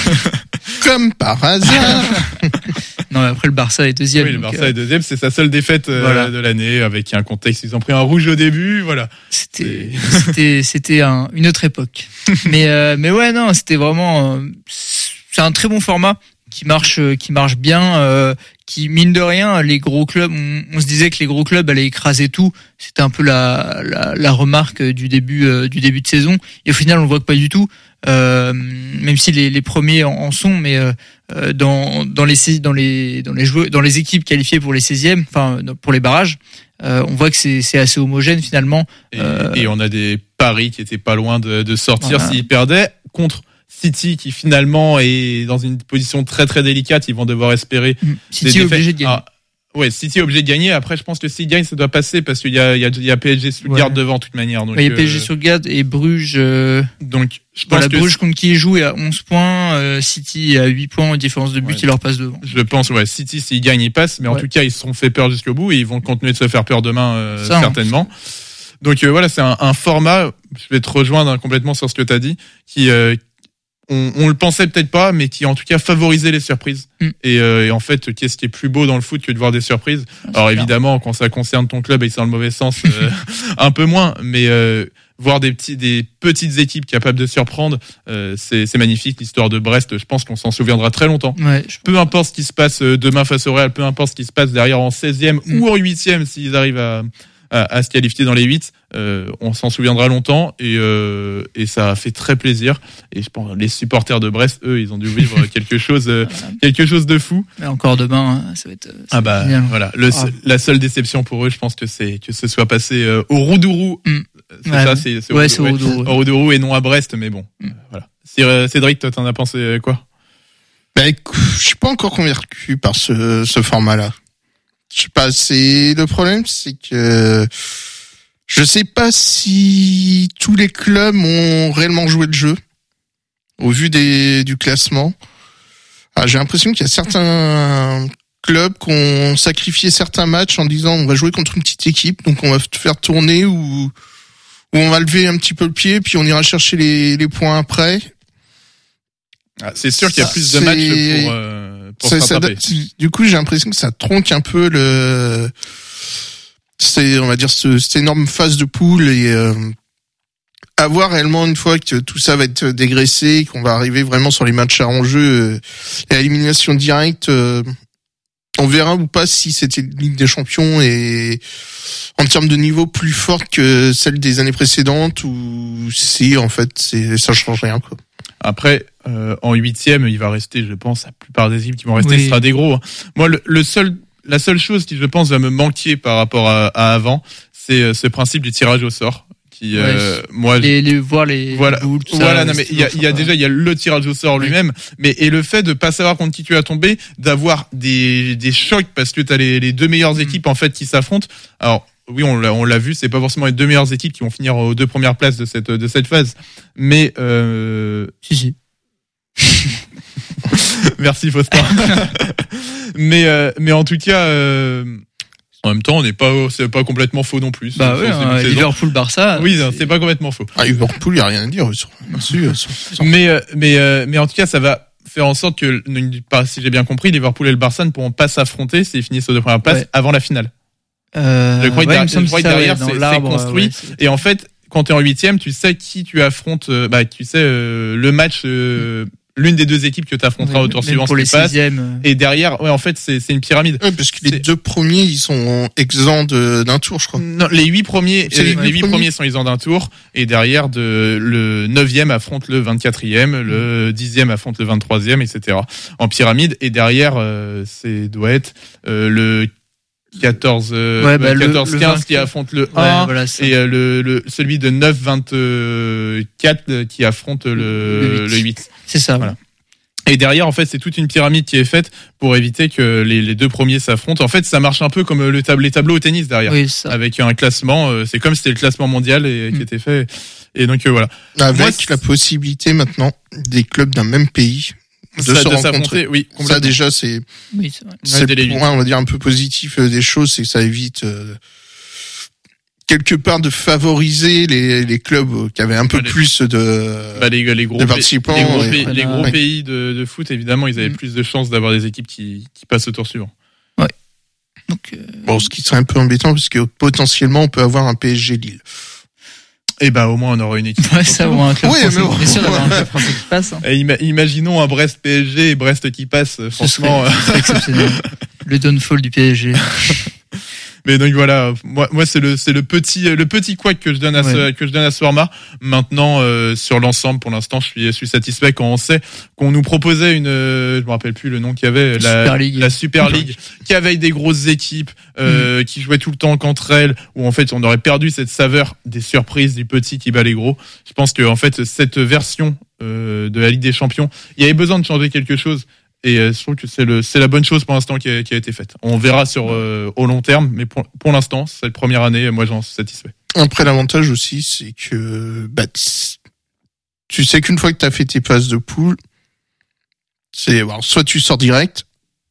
Comme par hasard. Non, mais après le Barça est deuxième. Oui, le donc, Barça euh, est deuxième, c'est sa seule défaite euh, voilà. de l'année, avec un contexte, ils ont pris un rouge au début, voilà. C'était, c'était, c'était un, une autre époque. mais, euh, mais ouais, non, c'était vraiment, euh, c'est un très bon format qui marche, qui marche bien, euh, qui mine de rien, les gros clubs, on, on se disait que les gros clubs allaient écraser tout. C'était un peu la, la, la remarque du début, euh, du début de saison. Et au final, on le voit que pas du tout. Euh, même si les, les premiers en, en sont, mais euh, dans, dans les dans les dans les joueurs, dans les équipes qualifiées pour les seizièmes, enfin pour les barrages, euh, on voit que c'est, c'est assez homogène finalement. Et, euh, et on a des paris qui étaient pas loin de, de sortir voilà. S'ils perdaient contre City, qui finalement est dans une position très très délicate. Ils vont devoir espérer. City est obligé de gagner. Ah, ouais, City est obligé de gagner. Après, je pense que s'il gagne, ça doit passer parce qu'il y a, il y a, il y a P S G Stuttgart ouais. devant de toute manière. Donc, il y a P S G Stuttgart et Bruges. Euh... Donc, je pense voilà, que Bruges contre qui il joue est à onze points, euh, City est à huit points, différence de but, ouais. il leur passe devant. Je pense, ouais, City, s'ils gagnent, ils passent, mais ouais. en tout cas, ils se seront fait peur jusqu'au bout et ils vont continuer de se faire peur demain, euh, Ça, certainement. Hein. Donc, euh, voilà, c'est un, un format, je vais te rejoindre complètement sur ce que tu as dit, qui, euh, on, on le pensait peut-être pas, mais qui en tout cas favorisait les surprises. Mm. Et, euh, et en fait, qu'est-ce qui est plus beau dans le foot que de voir des surprises? Ah, Alors évidemment, quand ça concerne ton club et que c'est dans le mauvais sens, euh, un peu moins, mais euh, voir des petits, des petites équipes capables de surprendre, euh, c'est, c'est magnifique. L'histoire de Brest, je pense qu'on s'en souviendra très longtemps. Ouais, je... Peu importe ce qui se passe demain face au Real, peu importe ce qui se passe derrière en seizième mm. ou en huitième, s'ils arrivent à À, à se qualifier dans les huit, euh, on s'en souviendra longtemps et, euh, et ça a fait très plaisir. Et je pense les supporters de Brest, eux, ils ont dû vivre quelque chose, euh, quelque chose de fou. Mais encore demain, ça va être. Ça ah bah génial. Voilà, le, ah. la seule déception pour eux, je pense que c'est que ce soit passé euh, au Roudourou. Mm. C'est ouais, ça, c'est, c'est ouais, au, c'est au Roudourou. Au Roudourou et non à Brest, mais bon, mm. euh, voilà. Euh, Cédric, toi, t'en as pensé quoi? Bah, écoute, je suis pas encore convaincu par ce, ce format-là. Je sais pas, c'est le problème, c'est que je sais pas si tous les clubs ont réellement joué le jeu au vu des du classement. Ah, j'ai l'impression qu'il y a certains clubs qui ont sacrifié certains matchs en disant on va jouer contre une petite équipe, donc on va te faire tourner ou ou on va lever un petit peu le pied puis on ira chercher les les points après. Ah, c'est sûr qu'il y a plus de matchs pour euh... Ça, ça, du coup, j'ai l'impression que ça tronque un peu le, c'est, on va dire, ce, cette énorme phase de poule et euh, avoir réellement une fois que tout ça va être dégraissé, qu'on va arriver vraiment sur les matchs à enjeu euh, et à élimination directe, euh, on verra ou pas si c'était une Ligue des Champions et en termes de niveau plus forte que celle des années précédentes ou si en fait c'est, ça change rien quoi. Après, euh, en huitième, il va rester, je pense, la plupart des équipes qui vont rester, oui. ce sera des gros. Hein. Moi, le, le seul, la seule chose qui, je pense, va me manquer par rapport à, à avant, c'est euh, ce principe du tirage au sort. Qui, ouais, euh, moi, les, les, voir les voilà, boules, tout voilà, ça, non, mais il y a, il y a déjà, il y a le tirage au sort oui. lui-même, mais et le fait de pas savoir contre qui tu vas tomber, d'avoir des, des chocs parce que t'as les, les deux meilleures équipes en fait qui s'affrontent. Alors. Oui, on l'a, on l'a vu, c'est pas forcément les deux meilleures équipes qui vont finir aux deux premières places de cette, de cette phase. Mais, euh... Si, si. Merci, Faustin. mais, euh, mais en tout cas, euh... en même temps, on n'est pas, c'est pas complètement faux non plus. Bah oui, hein, Liverpool-Barça. Oui, c'est... c'est pas complètement faux. Ah, Liverpool, il y a rien à dire sur, sur, sur, sur. Mais, euh, mais, euh, mais en tout cas, ça va faire en sorte que, si j'ai bien compris, Liverpool et le Barça ne pourront pas s'affronter s'ils finissent aux deux premières places ouais. avant la finale. Euh, je crois que ouais, derrière, je crois que derrière ça, c'est, ouais, c'est construit. ouais, c'est... Et en fait, quand t'es en huitième, tu sais qui tu affrontes, euh, bah, tu sais, euh, le match, euh, l'une des deux équipes que tu affronteras oui, au tour même suivant pour si les tu passes. sixièmes. Et derrière, ouais, en fait, c'est, c'est une pyramide. Ouais, parce que les c'est... deux premiers, ils sont exempts de, d'un tour, je crois. Non, les huit premiers, c'est les, les, les huit premiers. premiers sont exempts d'un tour. Et derrière, de, le neuvième affronte le vingt-quatrième, le dixième affronte le vingt-troisième, et cetera. En pyramide. Et derrière, euh, c'est, doit être, euh, le quatorze, euh, ouais, bah, quatorze, le, le quinze vingt... qui affronte le ouais, un. voilà, et euh, le, le, celui de neuf, vingt-quatre qui affronte le, le, le huit. C'est ça, voilà. Et derrière, en fait, c'est toute une pyramide qui est faite pour éviter que les, les deux premiers s'affrontent. En fait, ça marche un peu comme le tab- les tableaux au tennis derrière, oui, ça. avec un classement. Euh, c'est comme si c'était le classement mondial et, mm. qui était fait. Et donc euh, voilà. Avec Moi, la possibilité maintenant des clubs d'un même pays de ça, se de rencontrer. Oui, ça déjà, c'est, oui, c'est, vrai. c'est ouais, le point, on va dire un peu positif des choses, c'est que ça évite. Euh, quelque part de favoriser les, les clubs qui avaient un peu bah, les, plus de, bah, les, les gros, de participants. Les gros, et, pays, les gros ouais. pays de, de foot, évidemment, ils avaient mmh. plus de chances d'avoir des équipes qui, qui passent au tour suivant. Ouais. Donc, euh... bon, ce qui serait un peu embêtant parce que potentiellement on peut avoir un P S G Lille. Et bah au moins on aura une équipe. Ouais, ça, ou un club oui, français. Mais bon. C'est sûr d'avoir un club français qui passe. Hein. Et ima- imaginons un Brest P S G et Brest qui passe. Ce franchement, serait, ce serait exceptionnel. Le downfall du P S G. Mais donc voilà, moi, moi c'est le c'est le petit le petit couac que je donne à ouais. ce, que je donne à Swarma. Maintenant euh, sur l'ensemble, pour l'instant, je suis je suis satisfait quand on sait qu'on nous proposait une, euh, je me rappelle plus le nom qu'il y avait, la Super League, la Super League, qui avait des grosses équipes euh, mmh. qui jouaient tout le temps qu'entre elles, où en fait on aurait perdu cette saveur des surprises du petit qui bat les gros. Je pense que en fait cette version euh, de la Ligue des Champions, il y avait besoin de changer quelque chose. Et euh, je trouve que c'est le c'est la bonne chose pour l'instant qui a, qui a été faite. On verra sur euh, au long terme, mais pour pour l'instant, cette première année, moi j'en suis satisfait. Après l'avantage aussi, c'est que bah tu sais qu'une fois que t'as fait tes phases de poule, c'est alors, soit tu sors direct,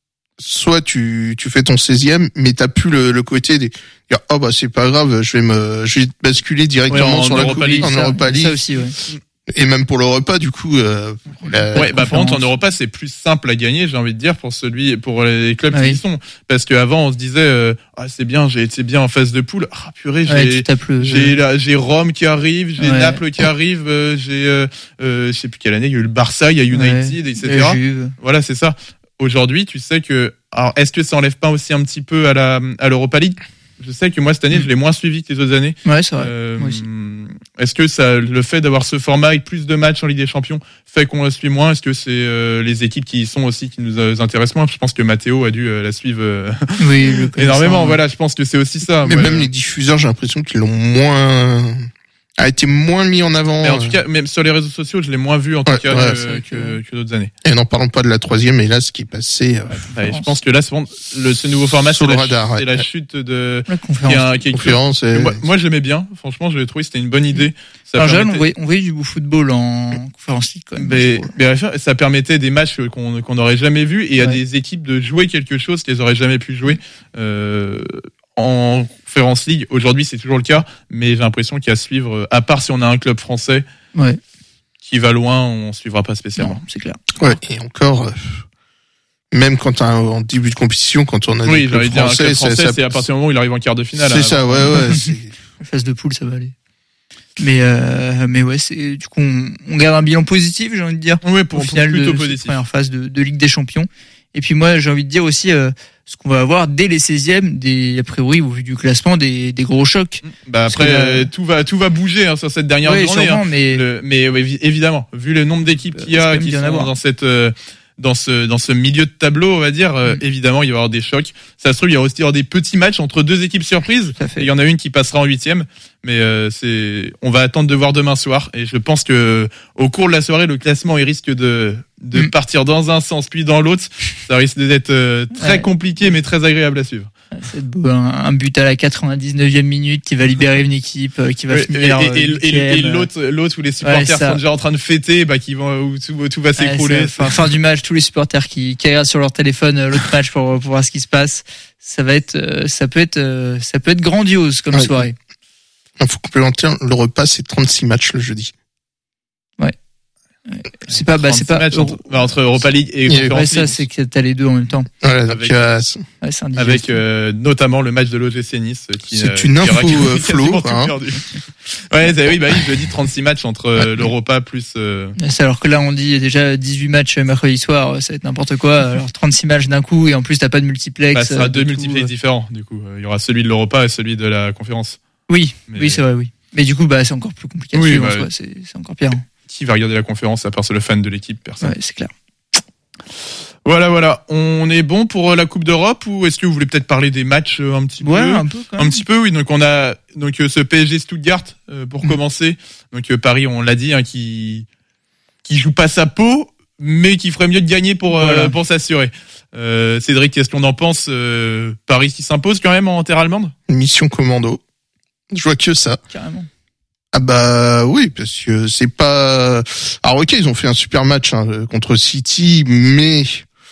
soit tu tu fais ton seizième, mais t'as plus le, le côté des oh bah c'est pas grave, je vais me je vais basculer directement ouais, sur la Coupe League, en Europa League. Ça aussi, ouais. Et même pour le repas, du coup. Euh, la ouais, bah par contre en Europa c'est plus simple à gagner, j'ai envie de dire pour celui, pour les clubs ah, qui y oui. sont, parce qu'avant on se disait euh, ah c'est bien, j'ai été bien en phase de poule, ah purée j'ai ouais, le, j'ai la, j'ai Rome qui arrive, j'ai ouais. Naples qui arrive, euh, j'ai euh, euh, je sais plus quelle année, il y a eu le Barça, il y a United, ouais. et cetera. Voilà c'est ça. Aujourd'hui tu sais que, alors est-ce que ça enlève pas aussi un petit peu à la à l'Europa League? Je sais que moi cette année, mmh. je l'ai moins suivi que les autres années. Ouais, c'est vrai. Euh, moi aussi. Est-ce que ça, le fait d'avoir ce format avec plus de matchs en Ligue des Champions fait qu'on la suit moins? Est-ce que c'est euh, les équipes qui y sont aussi qui nous intéressent moins? Je pense que Mathéo a dû euh, la suivre euh, oui, énormément. Voilà, je pense que c'est aussi ça. Mais ouais. même les diffuseurs, j'ai l'impression qu'ils l'ont moins a été moins mis en avant. Mais en tout cas, même sur les réseaux sociaux, je l'ai moins vu en tout ouais, cas ouais, que, que, que d'autres années. Et n'en parlons pas de la troisième, et là, ce qui est passé. Euh, ouais, je pense que là, c'est bon, le, ce nouveau format, c'est, le la, radar, c'est ouais. la chute de la conférence. Qui a, qui a conférence et... moi, moi, j'aimais bien. Franchement, je l'ai trouvé, c'était une bonne idée. Ça Alors, permettait... jeune, on voyait, on voyait du beau football en conférence league, quand même. Mais, mais ça permettait des matchs qu'on qu'on n'aurait jamais vus et ouais. à des équipes de jouer quelque chose qu'elles auraient jamais pu jouer. Euh, en Conference League, aujourd'hui c'est toujours le cas, mais j'ai l'impression qu'à suivre, à part si on a un club français ouais. qui va loin, on suivra pas spécialement. Non, c'est clair. Ouais, et encore, euh, même quand un, en début de compétition, quand on a oui, des clubs dire, français, un club français ça, c'est à partir du moment où il arrive en quart de finale. C'est ça, ouais, ouais. C'est... La phase de poule, ça va aller. Mais euh, mais ouais, c'est du coup on, on garde un bilan positif, j'ai envie de dire. Oui, pour, au final plutôt de positif. Cette première phase de, de Ligue des Champions. Et puis moi, j'ai envie de dire aussi euh, ce qu'on va avoir dès les seizièmes, des a priori au vu du classement, des des gros chocs. Bah après que, euh, tout va tout va bouger hein, sur cette dernière ouais, journée. Sûrement, hein. mais le, mais ouais, évidemment, vu le nombre d'équipes qu'il y a qui sont dans cette euh, dans ce dans ce milieu de tableau, on va dire, euh, mm. évidemment, il va y avoir des chocs. Ça se trouve, il y aura aussi y aura des petits matchs entre deux équipes surprises. Il y en a une qui passera en huitième, mais euh, c'est, on va attendre de voir demain soir. Et je pense que au cours de la soirée, le classement il risque de de mm. partir dans un sens puis dans l'autre. Ça risque d'être euh, très ouais. compliqué, mais très agréable à suivre. C'est beau, un, un but à la quatre-vingt-dix-neuvième minute qui va libérer une équipe euh, qui va ouais, finir. Et, et, et, et, et l'autre, l'autre où les supporters ouais, sont déjà en train de fêter, bah qui vont où tout, tout va s'écrouler. Ouais, fin, fin du match, tous les supporters qui, qui regardent sur leur téléphone euh, l'autre match pour, pour voir ce qui se passe. Ça va être, euh, ça peut être, euh, ça peut être grandiose comme ouais. soirée. Il faut complémenter. Le repas, c'est trente-six matchs le jeudi. Ouais. C'est pas, bah, c'est pas entre, Euro... bah, entre Europa League et Conference League. Ça, c'est que t'as les deux en même temps. Voilà, donc, avec, euh, ouais, c'est avec euh, notamment le match de l'O G C Nice qui c'est euh, une info euh, flow. Hein. Ouais, oui, bah oui, je dis trente-six matchs entre euh, l'Europa plus. Euh... C'est alors que là, on dit déjà dix-huit matchs mercredi soir, ça va être n'importe quoi. Alors trente-six matchs d'un coup, et en plus, t'as pas de multiplex. Bah, ça sera deux tout, multiplexes euh... différents, du coup. Il y aura celui de l'Europa et celui de la conférence. Oui, mais... oui, c'est vrai, oui. Mais du coup, bah, c'est encore plus compliqué. Oui, bah, oui. c'est, c'est encore pire. Qui va regarder la conférence à part le fan de l'équipe, personne. Ouais, c'est clair. Voilà, voilà. On est bon pour la Coupe d'Europe ou est-ce que vous voulez peut-être parler des matchs un petit ouais, peu un peu quand même. Un petit peu, oui. Donc on a donc ce P S G Stuttgart euh, pour mmh. commencer. Donc euh, Paris, on l'a dit, hein, qui qui joue pas sa peau, mais qui ferait mieux de gagner pour voilà. euh, pour s'assurer. Euh, Cédric, qu'est-ce qu'on en pense euh, Paris qui s'impose quand même en terre allemande. Mission commando. Je vois que ça. Carrément. Ah bah oui, parce que c'est pas. Alors ok, ils ont fait un super match hein, contre City, mais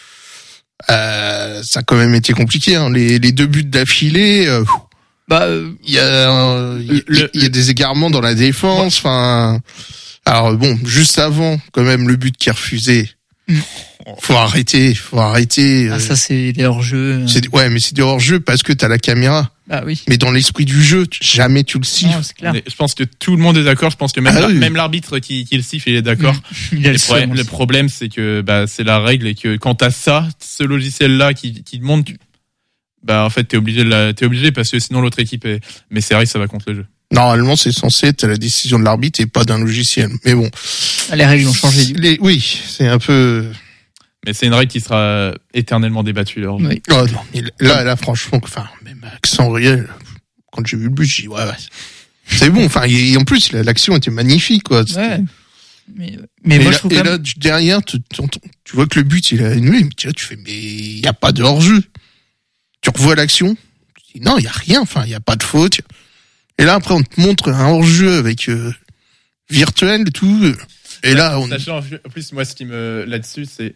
euh, ça a quand même été compliqué. Hein. Les, les deux buts d'affilée, euh, bah il y a euh, il y, y a des égarements dans la défense. Enfin, alors bon, juste avant, quand même le but qui est refusé. Mm. Faut arrêter, faut arrêter. Ah ça c'est des hors-jeux. C'est ouais, mais c'est des hors-jeux parce que t'as la caméra. Ah oui. Mais dans l'esprit du jeu, jamais tu le siffles. Non, c'est clair. Je pense que tout le monde est d'accord. Je pense que même, ah, oui. même l'arbitre qui, qui le siffle, il est d'accord. il le, problème, le problème, c'est que bah, c'est la règle et que quand t'as ça, ce logiciel-là qui, qui te montre, tu... bah en fait t'es obligé de la, t'es obligé parce que sinon l'autre équipe est. Mais c'est vrai que ça va contre le jeu. Normalement, c'est censé être la décision de l'arbitre et pas d'un logiciel. Mais bon. Les règles ont changé. Les, oui, c'est un peu. Mais c'est une règle qui sera éternellement débattue. Alors. Oui. Oh, non, mais là, là, franchement, enfin, même accent réel, quand j'ai vu le but, j'ai dit, ouais, ouais. C'est bon, enfin, et en plus, l'action était magnifique, quoi. Ouais. Mais, mais, mais moi, là, je trouve et même... là, derrière, tu, tu vois que le but, il a annulé, mais tu, là, tu fais, mais il n'y a pas de hors-jeu. Tu revois l'action, tu dis, non, il n'y a rien, enfin, il n'y a pas de faute. Et là, après, on te montre un hors-jeu avec, euh, virtuel et tout. Et là, on... Sachant, en plus, moi, ce qui me, là-dessus, c'est,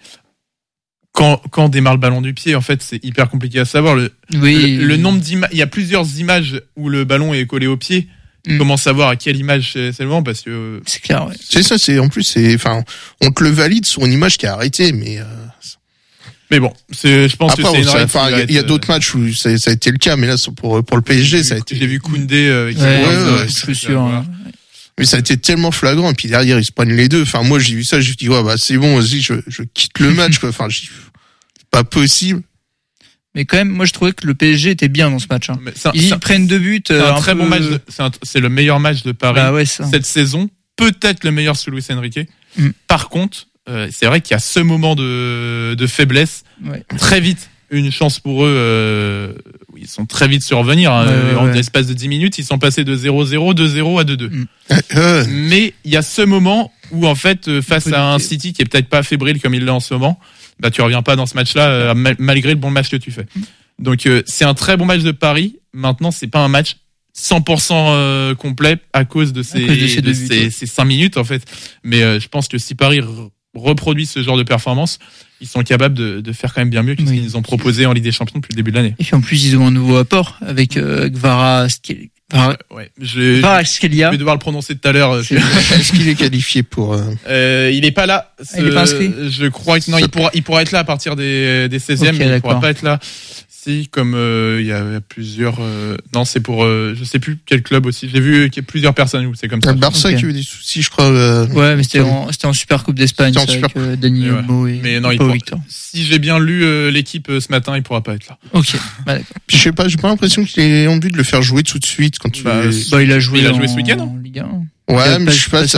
Quand, quand on démarre le ballon du pied, en fait, c'est hyper compliqué à savoir. Le, oui. le, le nombre d'images, il y a plusieurs images où le ballon est collé au pied. Mm. Comment savoir à quelle image c'est, c'est le moment parce que. C'est clair, ouais. C'est ça, c'est, en plus, c'est, enfin, on te le valide sur une image qui a arrêté, mais, euh... Mais bon, c'est, je pense Après, que c'est bon, une enfin, il y, y a d'autres matchs où ça, ça a été le cas, mais là, pour, pour le P S G, j'ai ça a vu, été. J'ai vu Koundé avec ouais, ouais, ouais, ouais, je suis sûr. Hein. Mais ça a été tellement flagrant, et puis derrière, ils se prennent les deux. Enfin, moi, j'ai vu ça, je me dis, ouais, bah, c'est bon, vas-y, je, je quitte le match, quoi. Enfin, j'ai... pas possible. Mais quand même, moi je trouvais que le P S G était bien dans ce match. Hein. Un, Ils prennent deux buts. C'est un, un très peu... bon match. De, c'est, un, c'est le meilleur match de Paris bah ouais, cette saison. Peut-être le meilleur sous Luis Enrique. Mm. Par contre, euh, c'est vrai qu'il y a ce moment de, de faiblesse. Ouais. Très vite, une chance pour eux. Euh, ils sont très vite sur revenir. Hein, ouais, ouais, en ouais. l'espace de dix minutes, ils sont passés de zéro zéro, deux zéro à deux deux. Mm. Euh. Mais il y a ce moment où en fait, face à un City qui est peut-être pas fébrile comme il l'est en ce moment, bah tu reviens pas dans ce match-là euh, mal, malgré le bon match que tu fais. Donc euh, c'est un très bon match de Paris. Maintenant c'est pas un match cent pour cent euh, complet à cause de ces, cause de ces, de buts, ces, ouais. ces cinq minutes en fait. Mais euh, je pense que si Paris re- reproduit ce genre de performance, ils sont capables de, de faire quand même bien mieux que oui. ce qu'ils nous ont proposé en Ligue des Champions depuis le début de l'année. Et puis en plus ils ont un nouveau apport avec euh, Gvara Skelia. Euh, ouais, je, Gvara Skelia. Je vais devoir le prononcer tout à l'heure. Est-ce qu'il est qualifié pour euh... Euh, il est pas là. Ce, ah, il est pas inscrit. Je crois que non, il pourra, il pourra être là à partir des, des seizièmes, okay, mais il d'accord. pourra pas être là. Si, comme euh, il y a plusieurs. Euh, non, c'est pour. Euh, je sais plus quel club aussi. J'ai vu qu'il y a plusieurs personnes où c'est comme ça. Le Barça okay. qui a eu des soucis, je crois. Euh, ouais, mais c'était en, c'était en Super Coupe d'Espagne. C'était en Super... avec euh, Dani Olmo et. Mais non, il pourra, si j'ai bien lu euh, l'équipe euh, ce matin, il pourra pas être là. Ok. Bah, d'accord. Puis, je sais pas, j'ai pas l'impression qu'il ait envie de le faire jouer tout de suite quand tu. Bah, bah il a joué. Il a joué en, ce week-end. En Ligue un. Ouais, mais je sais pas. Ça...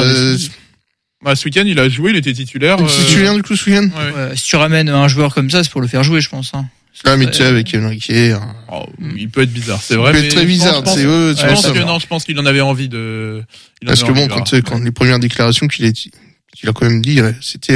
Bah, ce week-end, il a joué, il était titulaire. Euh... Titulaire du coup ce week-end. Ouais. Ouais, si tu ramènes un joueur comme ça, c'est pour le faire jouer, je pense. Hein. Ah, mais tu sais, avec Enrique. Hein. Oh, il peut être bizarre, c'est vrai. Il peut être très bizarre, pense, c'est eux, je pense, pense que non, je pense qu'il en avait envie de. Il Parce que bon, quand, tu sais, quand les premières déclarations qu'il a, qu'il a quand même dit, c'était.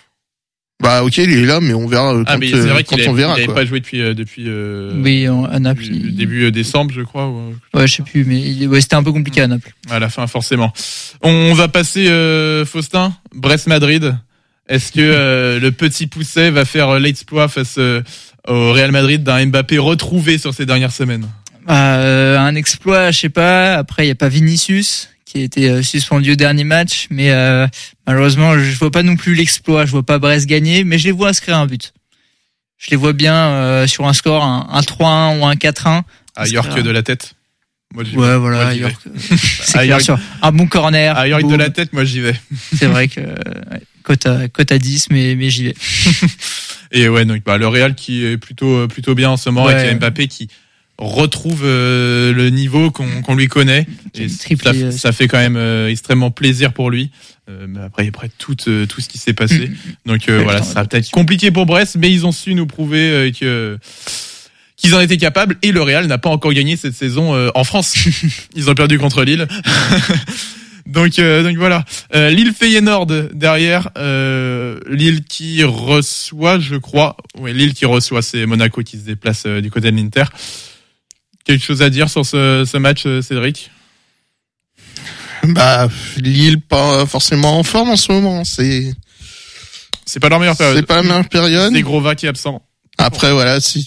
Bah, ok, il est là, mais on verra quand, ah, mais c'est vrai quand qu'il on verra. Il n'avait pas joué depuis, euh, depuis, euh, oui, à Naples. Début décembre, je crois. Ou... Ouais, je sais plus, mais il... ouais, c'était un peu compliqué à Naples. À la fin, forcément. On va passer, euh, Faustin, Brest-Madrid. Est-ce que euh, le petit Pousset va faire l'exploit face euh, au Real Madrid d'un Mbappé retrouvé sur ces dernières semaines? euh, Un exploit, je sais pas. Après, il y a pas Vinicius qui a été euh, suspendu au dernier match, mais euh, malheureusement, je vois pas non plus l'exploit. Je vois pas Brest gagner, mais je les vois inscrire un but. Je les vois bien euh, sur un score, un, un trois un ou un quatre un. Ailleurs que de la tête. Moi, j'y ouais, vais. voilà. Moi, j'y York, vais. c'est À clair, York- sur un bon corner. À York boum. de la tête, moi j'y vais. C'est vrai que ouais, cote à cote à dix, mais mais j'y vais. Et ouais, donc bah, le Real qui est plutôt plutôt bien en ce moment, Ouais. et qui a Mbappé qui retrouve euh, le niveau qu'on, qu'on lui connaît. Qui a Et une triplée, ça, euh, ça fait quand même euh, extrêmement plaisir pour lui. Euh, mais après, après tout euh, tout ce qui s'est passé. Donc euh, Ouais, voilà, attends, ça va peut-être compliqué pour Brest, mais ils ont su nous prouver euh, que qu'ils en étaient capables. Et le Real n'a pas encore gagné cette saison euh, en France. Ils ont perdu contre Lille. Donc, euh, donc voilà. Euh, Lille Feyenoord derrière. Euh, Lille qui reçoit, je crois. Oui, Lille qui reçoit. C'est Monaco qui se déplace euh, du côté de l'Inter. Quelque chose à dire sur ce, ce match, euh, Cédric? Bah, Lille pas forcément en forme en ce moment. C'est, C'est pas leur meilleure période. c'est pas la meilleure période. C'est Grova qui est absent. Après, voilà, c'est,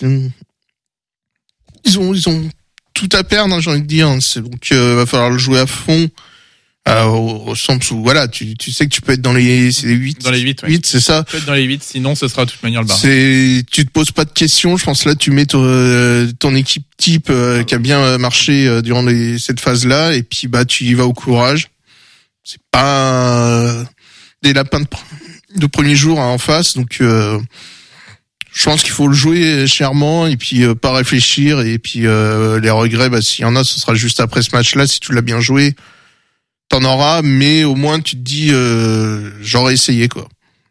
ils ont, ils ont tout à perdre, hein, j'ai envie de dire. C'est donc, euh, va falloir le jouer à fond. Euh, au, au sens où, voilà, tu, tu sais que tu peux être dans les, c'est les huit. Dans les huit, ouais. huit, c'est ça. Peut-être dans les huit, sinon ce sera de toute manière le bar. C'est, tu te poses pas de questions. Je pense là, tu mets ton, euh, ton équipe type euh, qui a bien euh, marché euh, durant les, cette phase-là, et puis bah tu y vas au courage. C'est pas euh, des lapins de, pr- de premier jour hein, en face, donc euh, je pense qu'il faut le jouer chèrement et puis euh, pas réfléchir, et puis euh, les regrets, bah s'il y en a, ce sera juste après ce match-là. Si tu l'as bien joué, t'en auras, mais au moins tu te dis euh, j'aurais essayé quoi.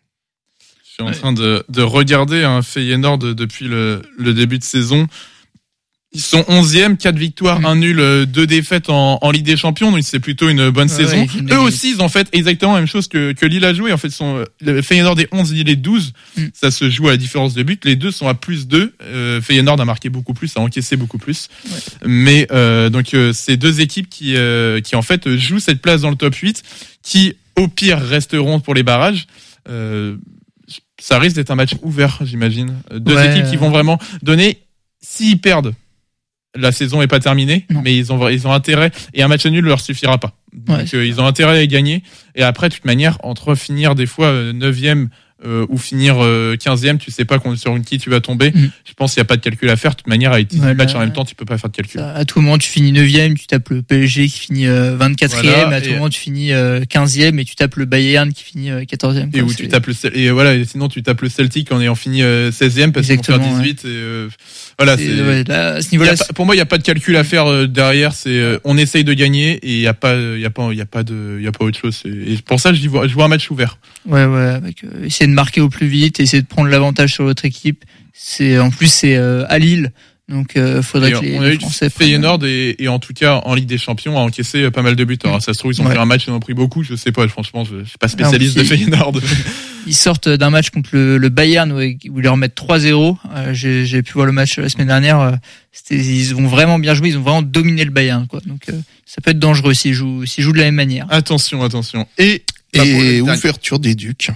Je suis en train de, de regarder un Feyenoord de- depuis le, le début de saison. Ils sont onzième, quatre victoires, Mm. un nul, euh, deux défaites en, en Ligue des Champions, donc c'est plutôt une bonne Ouais, saison. ouais, ils viennent de Eux gagner. aussi, ils ont fait exactement la même chose que, que Lille a joué. En fait, ils sont, euh, le Feyenoord est onze, Lille est douze. Mm. Ça se joue à la différence de but. Les deux sont à plus deux. Euh, Feyenoord a marqué beaucoup plus, a encaissé beaucoup plus. Ouais. Mais euh, donc euh, c'est deux équipes qui, euh, qui en fait jouent cette place dans le top huit, qui au pire resteront pour les barrages. Euh, ça risque d'être un match ouvert, j'imagine. Deux Ouais. équipes qui vont vraiment donner. S'ils perdent, la saison est pas terminée, Non. mais ils ont ils ont intérêt, et un match nul leur suffira pas. Donc Ouais, euh, ils ont intérêt à gagner, et après de toute manière, entre finir des fois euh, neuvième euh, ou finir euh, quinzième, tu sais pas sur une qui tu vas tomber. Mm. Je pense qu'il y a pas de calcul à faire. De toute manière, avec dix Voilà. matchs en même temps, tu peux pas faire de calcul. Ça, à tout moment, tu finis neuvième, tu tapes le P S G qui finit euh, vingt-quatrième, Voilà, à tout et- moment, tu finis euh, quinzième et tu tapes le Bayern qui finit euh, quatorzième. Et quoi. où C'est- tu tapes le Cel- et voilà, et sinon tu tapes le Celtic en ayant fini euh, seizième parce qu'ils vont faire Exactement, dix-huit, et euh, voilà, c'est- c'est ouais, là, à ce Il y niveau-là, a pas- pour moi, il y a pas de calcul à faire euh, derrière. C'est euh, on essaye de gagner, et il y a pas, il y a pas, il y a pas de, il y a pas autre chose. C'est- Et pour ça, je dis, je vois un match ouvert. ouais, ouais, avec euh, essayer de marquer au plus vite, essayer de prendre l'avantage sur l'autre équipe. C'est en plus c'est euh, à Lille, donc euh, faudrait Et que les, on a les eu Français prennent- Feyenoord et, et en tout cas en Ligue des Champions a encaissé euh, pas mal de buts. Alors ça se trouve ils ont Ouais. fait un match, ils en ont pris beaucoup. Je sais pas, franchement, je, je suis pas Alors, spécialiste de si- Feyenoord. Ils sortent d'un match contre le, le Bayern où ils leur mettent trois zéro. Euh, j'ai, j'ai pu voir le match la semaine dernière. euh, C'était, ils ont vraiment bien joué, ils ont vraiment dominé le Bayern, quoi. Donc euh, ça peut être dangereux s'ils jouent, s'ils jouent de la même manière. Attention, attention. Et bah, pour le Et dernier- ouverture des Ducs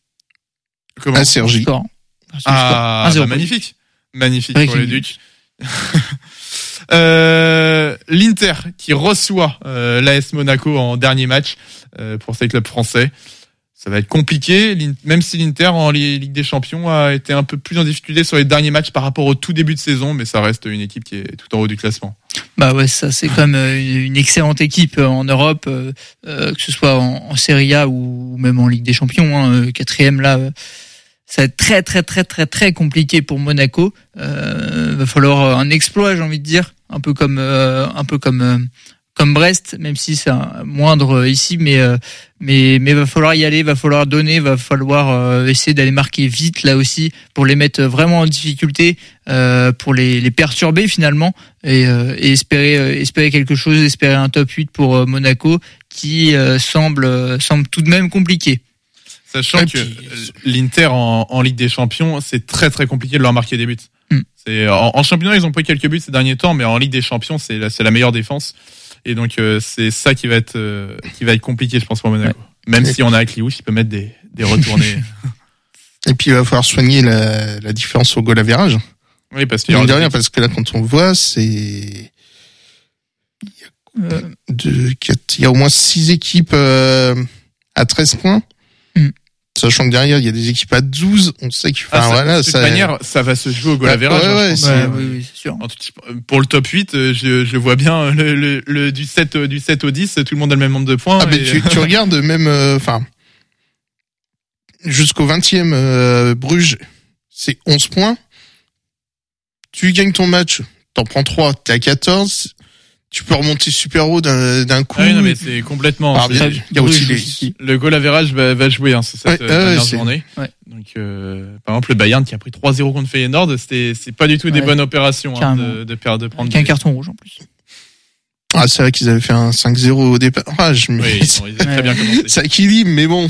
comment à Cergy. Score. Enfin, c'est le Ah, score. un zéro. bah, magnifique, magnifique Avec pour les les Ducs. Euh, L'Inter qui reçoit euh, l'A S Monaco en dernier match euh, pour ces clubs français. Ça va être compliqué, l'In- même si l'Inter en Li- Ligue des Champions a été un peu plus en difficulté sur les derniers matchs par rapport au tout début de saison, mais ça reste une équipe qui est tout en haut du classement. Bah ouais, ça c'est quand même euh, une une excellente équipe euh, en Europe, euh, euh, que ce soit en, en Serie A ou même en Ligue des Champions. Hein, euh, quatrième là, euh, ça va être très très très très très compliqué pour Monaco. Euh, va falloir un exploit, j'ai envie de dire, un peu comme euh, un peu comme euh, comme Brest, même si c'est un moindre euh, ici, mais euh, mais mais va falloir y aller, va falloir donner, va falloir euh, essayer d'aller marquer vite là aussi pour les mettre vraiment en difficulté, euh, pour les les perturber finalement et, euh, et espérer euh, espérer quelque chose, espérer un top huit pour euh, Monaco qui euh, semble euh, semble tout de même compliqué. Sachant Et que puis- l'Inter en, en Ligue des Champions, c'est très très compliqué de leur marquer des buts. Mm. C'est en, en championnat, ils ont pris quelques buts ces derniers temps, mais en Ligue des Champions, c'est la, c'est la meilleure défense. Et donc euh, c'est ça qui va être euh, qui va être compliqué, je pense, pour Monaco. Même Et si on a Akliouche, il peut mettre des des retournées. Et puis il va falloir soigner la, la différence au goal average. Oui, parce qu'il y Mine aura de des rien, équipes- parce que là, quand on voit, c'est Euh, de, quatre- il y a au moins six équipes euh, à treize points. Mm. Sachant que derrière, il y a des équipes à douze, on sait que, enfin, ah, ça, voilà, de toute ça. manière, ça va se jouer au goal average. Ouais, ouais, hein, c'est, ouais, oui, oui, c'est sûr. Pour le top huit, je, je vois bien le, le, le, du sept, du sept au dix, tout le monde a le même nombre de points. Ah, mais et... tu, tu regardes même, enfin, euh, jusqu'au vingtième, euh, Bruges, c'est onze points. Tu gagnes ton match, t'en prends trois, t'es à quatorze. Tu peux remonter super haut d'un, d'un coup. Ah oui, non, mais c'est complètement. Alors, c'est, il y a aussi les... Le goal average va, va jouer, hein, c'est cette ouais, dernière ouais, journée. Ouais. Donc, euh, par exemple, le Bayern qui a pris trois zéro contre Feyenoord, c'était, c'est pas du tout des ouais. bonnes opérations, hein, de, de perdre, de prendre. Avec un carton rouge, en plus. Ah, c'est vrai qu'ils avaient fait un cinq zéro au départ. Ah, je me... Oui, ils ont, ils ont très bien commencé. Ça équilibre, mais bon.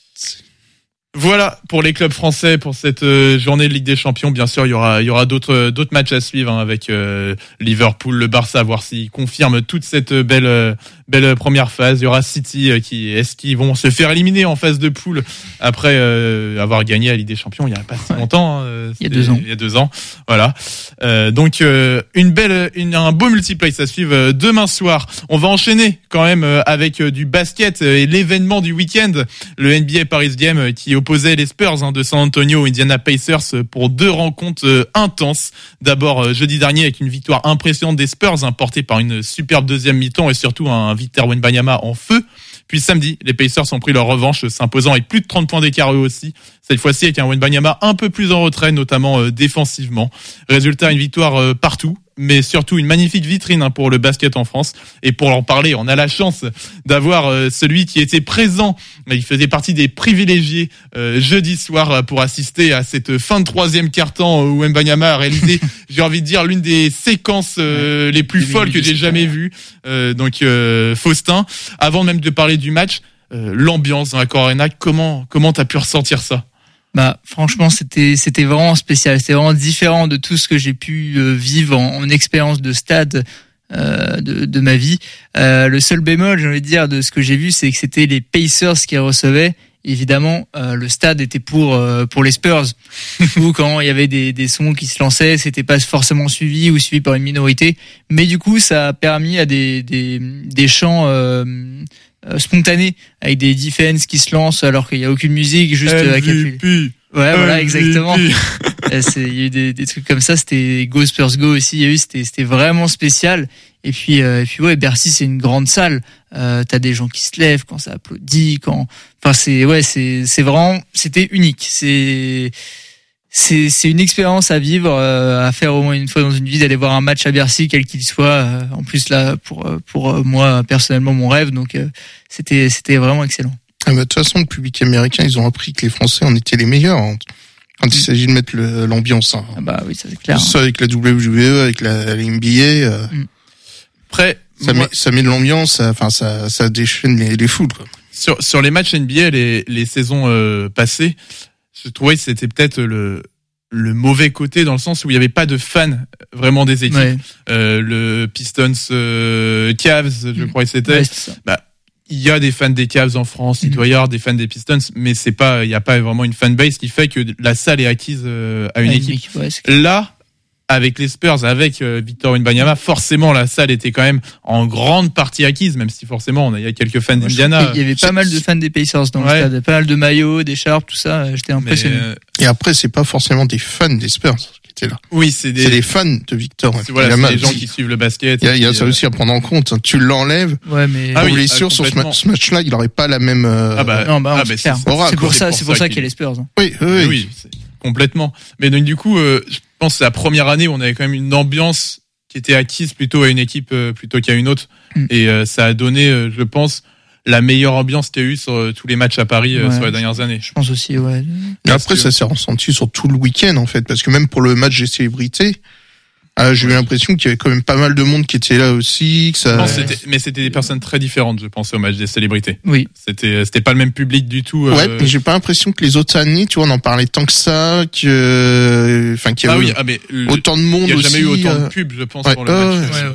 Voilà pour les clubs français pour cette euh, journée de Ligue des Champions. Bien sûr, il y aura il y aura d'autres d'autres matchs à suivre hein, avec euh, Liverpool, le Barça, à voir s'ils confirment toute cette belle euh, belle première phase. Il y aura City euh, qui est-ce qu'ils vont se faire éliminer en phase de poule après euh, avoir gagné la Ligue des Champions il y a pas si longtemps. Hein, il y a deux ans. Il y a deux ans. Voilà. Euh, donc euh, une belle une un beau multiplayer à suivre euh, demain soir. On va enchaîner quand même euh, avec euh, du basket euh, et l'événement du week-end, le N B A Paris Game euh, qui opposait les Spurs hein, de San Antonio aux Indiana Pacers pour deux rencontres euh, intenses. D'abord euh, jeudi dernier avec une victoire impressionnante des Spurs hein, portée par une superbe deuxième mi-temps et surtout un Victor Wembanyama en feu. Puis samedi, les Pacers ont pris leur revanche, s'imposant avec plus de trente points d'écart eux aussi. Cette fois-ci avec un Wembanyama un peu plus en retrait, notamment euh, défensivement. Résultat, une victoire euh, partout, mais surtout une magnifique vitrine hein, pour le basket en France. Et pour en parler, on a la chance d'avoir euh, celui qui était présent. Il faisait partie des privilégiés euh, jeudi soir pour assister à cette fin de troisième quart-temps où Wembanyama a réalisé, j'ai envie de dire, l'une des séquences euh, les plus folles que j'ai jamais vues. Euh, donc euh, Faustin, avant même de parler du match, euh, l'ambiance dans l'Accor Arena, comment comment t'as pu ressentir ça? Bah franchement c'était c'était vraiment spécial, c'était vraiment différent de tout ce que j'ai pu euh, vivre en, en expérience de stade euh, de, de ma vie. Euh, le seul bémol, j'ai envie de dire, de ce que j'ai vu, c'est que c'était les Pacers qui recevaient. Évidemment, euh, le stade était pour euh, pour les Spurs. Ou quand il y avait des des sons qui se lançaient, c'était pas forcément suivi ou suivi par une minorité, mais du coup ça a permis à des des des chants euh, Euh, spontané avec des defense qui se lancent alors qu'il y a aucune musique, juste M V P. à capter. Ouais, voilà, exactement. c'est, il y a eu des, des trucs comme ça, c'était Go Spurs Go aussi, il y a eu, c'était, c'était vraiment spécial. Et puis, euh, et puis ouais, Bercy, c'est une grande salle. Euh, t'as des gens qui se lèvent quand ça applaudit, quand, enfin, c'est, ouais, c'est, c'est vraiment, c'était unique. C'est, c'est c'est une expérience à vivre, euh, à faire au moins une fois dans une vie, d'aller voir un match à Bercy quel qu'il soit. Euh, en plus là pour pour moi personnellement mon rêve, donc euh, c'était c'était vraiment excellent. Ah bah, de toute façon le public américain, ils ont appris que les Français en étaient les meilleurs hein, quand il s'agit de mettre le, l'ambiance. Hein. Ah bah oui, ça c'est clair. Ça avec la W W E, avec la, la N B A. Euh, mm. Après ça moi... met ça met de l'ambiance, enfin ça, ça ça déchaîne les, les foules quoi. Sur sur les matchs N B A les les saisons euh, passées, je trouvais que c'était peut-être le le mauvais côté dans le sens où il y avait pas de fans vraiment des équipes. Ouais. Euh, le Pistons euh, Cavs, je mmh. crois que c'était. Ouais, c'est bah il y a des fans des Cavs en France, mmh. il doit y avoir des fans des Pistons, mais c'est pas il y a pas vraiment une fanbase qui fait que la salle est acquise euh, à une à équipe. Une équipe ouais, là avec les Spurs, avec euh, Victor Wembanyama, forcément la salle était quand même en grande partie acquise, même si forcément on a, il y a quelques fans d'Indiana. Il y avait pas mal de fans des Pacers dans ouais. le stade, pas mal de maillots, d'écharpes, tout ça. J'étais impressionné. Euh... Et après, c'est pas forcément des fans des Spurs qui étaient là. Oui, c'est des, c'est des fans de Victor. C'est, voilà, c'est des gens qui suivent le basket. Il y a, il y a ça aussi à prendre en compte. Tu l'enlèves. Ouais, mais ah oui, est sûr sur ce, ma- ce match-là, il aurait pas la même. Euh... Ah bah, non, bah, ah bah c'est, c'est, aura, c'est pour ça, c'est pour ça qu'il y a les Spurs. Hein. Oui, oui, oui. oui c'est complètement. Mais donc du coup. Euh, Je pense que c'est la première année où on avait quand même une ambiance qui était acquise plutôt à une équipe euh, plutôt qu'à une autre. Mm. Et euh, ça a donné, euh, je pense, la meilleure ambiance qu'il y a eu sur euh, tous les matchs à Paris euh, ouais, sur les dernières années. Je pense aussi, ouais. Et après, que... ça s'est ressenti sur tout le week-end, en fait. Parce que même pour le match des célébrités, euh, j'ai ouais. eu l'impression qu'il y avait quand même pas mal de monde qui était là aussi. Que ça... non, c'était, mais c'était des personnes très différentes, je pense, au match des célébrités. Oui. C'était, c'était pas le même public du tout. Ouais, euh... mais j'ai pas l'impression que les autres années, tu vois, on en parlait tant que ça, que, enfin, qu'il y a ah eu oui, ah mais autant de monde aussi. Il y a jamais aussi, eu autant euh... de pubs, je pense, ouais, pour le euh, match. Ouais, c'est, ouais.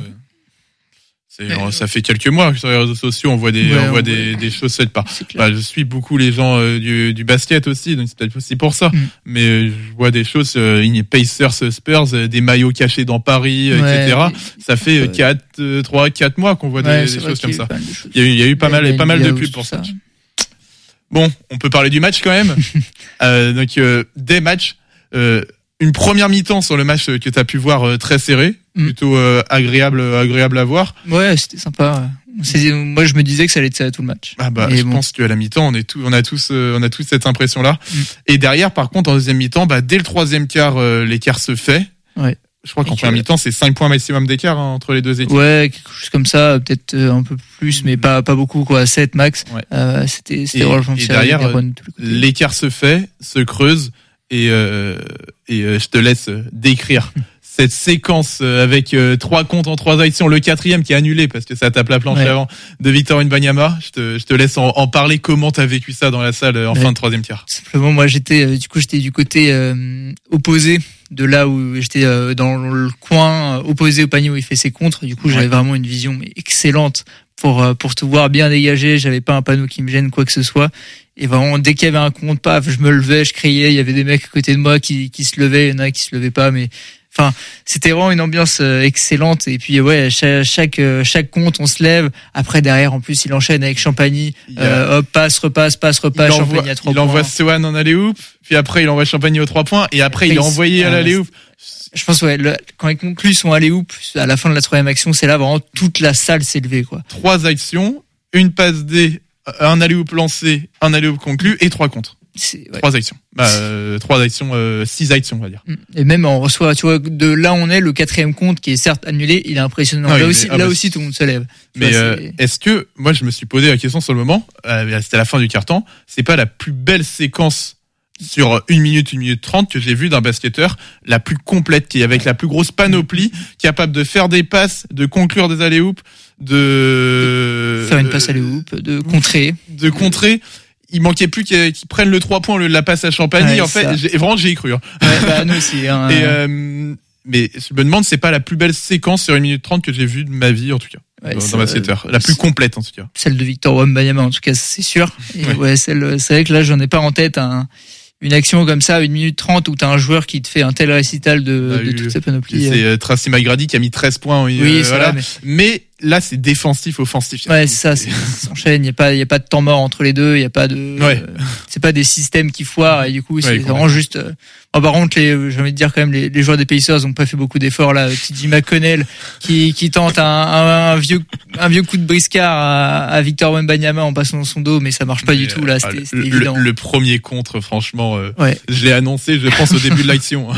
C'est, euh, ça fait quelques mois que sur les réseaux sociaux, on voit des, ouais, on voit ouais. des, des chaussettes par. Bah, je suis beaucoup les gens euh, du, du basket aussi, donc c'est peut-être aussi pour ça. Mm. Mais euh, je vois des choses, euh, Pacers, Spurs, euh, des maillots cachés dans Paris, ouais, et cetera. Et, ça fait euh, quatre, trois, quatre mois qu'on voit ouais, des, des choses comme ça. Choses. Il y a eu, il y a eu pas ouais, mal, pas mal de pubs pour ça. ça. Bon, on peut parler du match quand même. euh, donc euh, des matchs, euh, une première mi-temps sur le match que tu as pu voir euh, très serré, mm. plutôt euh, agréable, agréable à voir. Ouais, c'était sympa. C'est, moi, je me disais que ça allait être serré tout le match. Ah bah, je bon. pense qu'à la mi-temps, on est tout, on a tous, euh, on a tous cette impression-là. Mm. Et derrière, par contre, en deuxième mi-temps, bah, dès le troisième quart, euh, l'écart se fait. Ouais. Je crois qu'en première mi-temps, c'est cinq points maximum d'écart hein, entre les deux équipes. Ouais, quelque chose comme ça, peut-être un peu plus, mais pas pas beaucoup, quoi, sept max. Ouais. Euh, c'était c'était vraiment et, et derrière, euh, l'écart se fait, se creuse, et euh, et euh, je te laisse décrire cette séquence avec euh, trois comptes en trois actions, le quatrième qui est annulé parce que ça tape la planche ouais. avant de Victor Wembanyama. Je te, je te laisse en, en parler. Comment t'as vécu ça dans la salle en ouais. fin de troisième quart? Simplement, moi j'étais, euh, du coup, j'étais du côté euh, opposé de là où j'étais euh, dans le coin euh, opposé au panier où il fait ses contres. Du coup, ouais. j'avais vraiment une vision mais excellente pour euh, pour te voir bien dégagé. J'avais pas un panneau qui me gêne quoi que ce soit. Et vraiment, dès qu'il y avait un compte, paf, je me levais, je criais. Il y avait des mecs à côté de moi qui qui se levaient, il y en a qui se levaient pas, mais enfin, c'était vraiment une ambiance excellente. Et puis ouais, chaque chaque, chaque compte, on se lève. Après derrière, en plus, il enchaîne avec Champagny. A... Euh, hop, passe, repasse, passe, repasse. Il Champagny envoie, à trois il points. Il envoie Sewan en alley-oop. Puis après, il envoie Champagny aux trois points. Et après, après il a envoyé à l'alley-oop. Je pense ouais, le, quand il conclut son alley-oop à la fin de la troisième action, c'est là vraiment toute la salle s'est levée quoi. Trois actions, une passe D, un alley-oop lancé, un alley-oop conclu et trois contre. C'est, ouais. Trois actions. Bah, euh, trois actions, euh, six actions, on va dire. Et même on reçoit, tu vois, de là où on est, le quatrième compte qui est certes annulé, il est impressionnant. Ah, là aussi, est, ah, là bah, aussi, tout le monde se lève. Mais vois, euh, est-ce que, moi, je me suis posé la question sur le moment, euh, c'était à la fin du quart-temps, c'est pas la plus belle séquence sur une minute, une minute trente que j'ai vu d'un basketteur, la plus complète, qui est avec la plus grosse panoplie, capable de faire des passes, de conclure des alley-oops, de faire une passe alley-oop, de contrer, de contrer. Il manquait plus qu'ils prennent le trois points au lieu de la passe à Champagny. Ouais, en fait, j'ai, vraiment, j'ai y cru. Hein. Ouais, bah, nous aussi. Hein. Et, euh, mais je me demande, c'est pas la plus belle séquence sur une minute trente que j'ai vue de ma vie, en tout cas. Ouais, dans, dans ma basketteur. La plus complète, en tout cas. Celle de Victor Wembanyama, en tout cas, c'est sûr. Et ouais, ouais celle, c'est vrai que là, j'en ai pas en tête un, une action comme ça, une minute trente, où t'as un joueur qui te fait un tel récital de, ah, de oui, toute sa panoplie. C'est euh, Tracy McGrady qui a mis treize points. Oui, euh, c'est voilà. vrai, mais... mais là, c'est défensif, offensif. Ouais, c'est ça, c'est, ça s'enchaîne. Il y a pas, il y a pas de temps mort entre les deux. Il y a pas de, ouais. euh, c'est pas des systèmes qui foirent. Et du coup, c'est ouais, vraiment juste. Euh, oh, par contre, les, j'ai envie de dire quand même, les, les joueurs des Pacers ont pas fait beaucoup d'efforts là. T J McConnell qui, qui tente un, un, un vieux, un vieux coup de briscard à, à Victor Wembanyama en passant dans son dos, mais ça marche pas mais du tout là. C'était, c'était le, évident. Le, le premier contre, franchement, euh, ouais. je l'ai annoncé, je pense au début de l'action.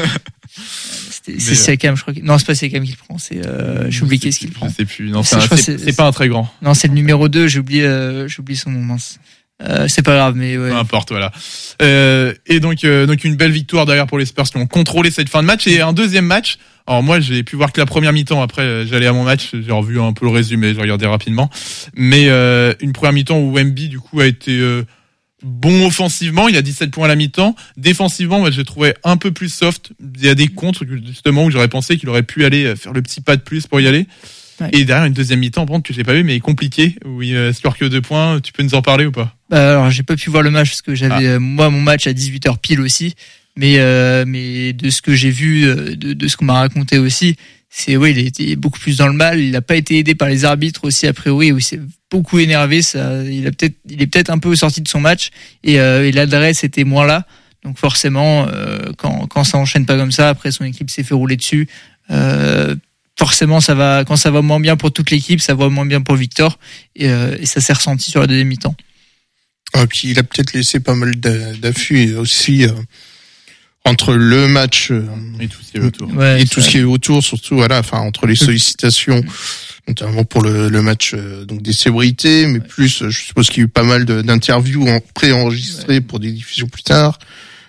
C'est, c'est Siakam, je crois. Que... Non, c'est pas Siakam qui le prend. C'est, euh, j'ai oublié qu'est-ce qu'il prend. Je sais plus. Non, c'est, un, c'est, c'est, c'est pas un très grand. Non, c'est le numéro deux. J'ai oublié, euh, j'ai oublié son nom. Mince. Euh, c'est pas grave, mais ouais. Peu importe, voilà. Euh, et donc, euh, donc une belle victoire derrière pour les Spurs qui ont contrôlé cette fin de match et un deuxième match. Alors moi, j'ai pu voir que la première mi-temps. Après, j'allais à mon match. J'ai revu un peu le résumé. J'ai regardé rapidement. Mais euh, une première mi-temps où Wemby du coup a été euh, bon offensivement, il a dix-sept points à la mi-temps. Défensivement, moi, j'ai trouvé un peu plus soft. Il y a des contres, justement, où j'aurais pensé qu'il aurait pu aller faire le petit pas de plus pour y aller. Ouais. Et derrière, une deuxième mi-temps, bon, que j'ai pas vu, mais compliqué. Oui, euh, score que deux points. Tu peux nous en parler ou pas? Bah, alors, j'ai pas pu voir le match parce que j'avais, ah. euh, moi, mon match à dix-huit heures pile aussi. Mais, euh, mais de ce que j'ai vu, euh, de, de ce qu'on m'a raconté aussi, c'est, oui, il a été beaucoup plus dans le mal. Il a pas été aidé par les arbitres aussi, a priori, où il s'est beaucoup énervé. Ça, il a peut-être, il est peut-être un peu sorti de son match et, euh, et l'adresse était moins là. Donc, forcément, euh, quand, quand ça enchaîne pas comme ça, après son équipe s'est fait rouler dessus, euh, forcément, ça va, quand ça va moins bien pour toute l'équipe, ça va moins bien pour Victor et, euh, et ça s'est ressenti sur la deuxième mi-temps. Ah, puis il a peut-être laissé pas mal d'affûts et aussi, euh, entre le match euh, et tout ce qui est autour, ouais, et tout ce qui est autour, surtout voilà, enfin entre les sollicitations, notamment pour le, le match euh, donc des célébrités, mais ouais. plus, je suppose qu'il y a eu pas mal de, d'interviews en, pré-enregistrées ouais. pour des diffusions plus tard.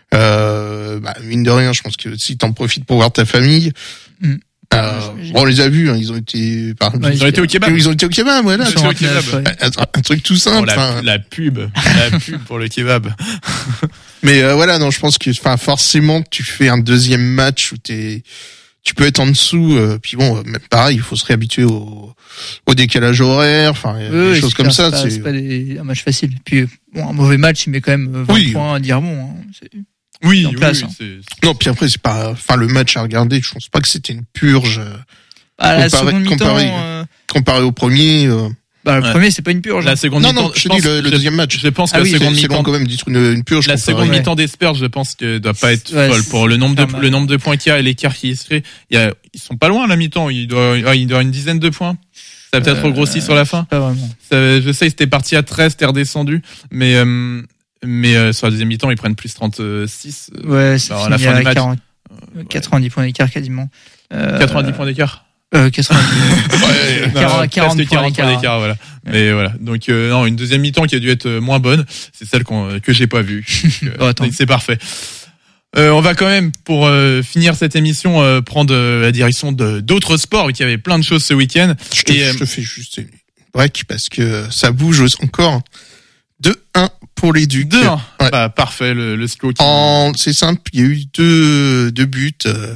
Euh, bah, mine de rien, je pense que si t'en profites pour voir ta famille. Mm. Euh, bon, on les a vus, hein, ils ont été, par exemple, ouais, ils ont été au kebab. Ils ont été au kebab, voilà. Ils ont été au kebab. Ouais. Un, un truc tout simple. Oh, la, la pub, la pub pour le kebab. Mais euh, voilà, non, je pense que, enfin, forcément, tu fais un deuxième match où t'es, tu peux être en dessous. Euh, puis bon, même pareil, il faut se réhabituer au, au décalage horaire, enfin, oui, des oui, choses comme ça. C'est pas, c'est... c'est pas des, un match facile. Puis bon, un mauvais match, il met quand même vingt oui. points à dire bon. Hein, c'est... Oui, oui, place, oui hein. c'est... Non, puis après c'est pas, enfin le match à regarder, je pense pas que c'était une purge. Ah, la comparé, seconde mi-temps, comparé, euh... comparé au premier. Euh... Bah, le Ouais. premier, c'est pas une purge. La seconde Non, mi-temps, non, je te pense- dis le, le je- deuxième match. Je pense que Ah la oui, seconde C'est c'est long mi-temps, quand même d'être une, une purge. la contre- seconde ouais. mi-temps des Spurs, je pense que doit pas être Ouais, folle c'est- pour le nombre c'est de pas le mal. nombre de points qu'il y a et l'écart qui se fait. Il y a, ils sont pas loin à la mi-temps. Il doit, ouais, il doit avoir une dizaine de points. Ça a peut-être Euh, regrossi sur la fin. Pas vraiment. Ça, je sais, c'était parti à treize, c'était redescendu, mais euh, mais euh, sur la deuxième mi-temps, ils prennent plus trente-six. Ouais, c'est Alors, à fini la fin à du match, quarante, ouais. quatre-vingt-dix points d'écart quasiment. Euh, quatre-vingt-dix points d'écart. Euh, quatre-vingt-dix. Ouais, quarante, Non, quarante presque points quarante points d'écart, voilà. Mais voilà. Donc euh, non, une deuxième mi-temps qui a dû être euh, moins bonne, c'est celle qu'on, que j'ai pas vue. Donc, euh, Oh, attends. donc c'est parfait. Euh, on va quand même, pour euh, finir cette émission, euh, prendre euh, la direction de d'autres sports, qui avait plein de choses ce week-end. Je te, Et, euh, je te fais juste une break parce que ça bouge encore. deux un pour les Ducs. deux un. Ouais. Bah, parfait, le, le slow qui... En, c'est simple, il y a eu deux, deux buts euh,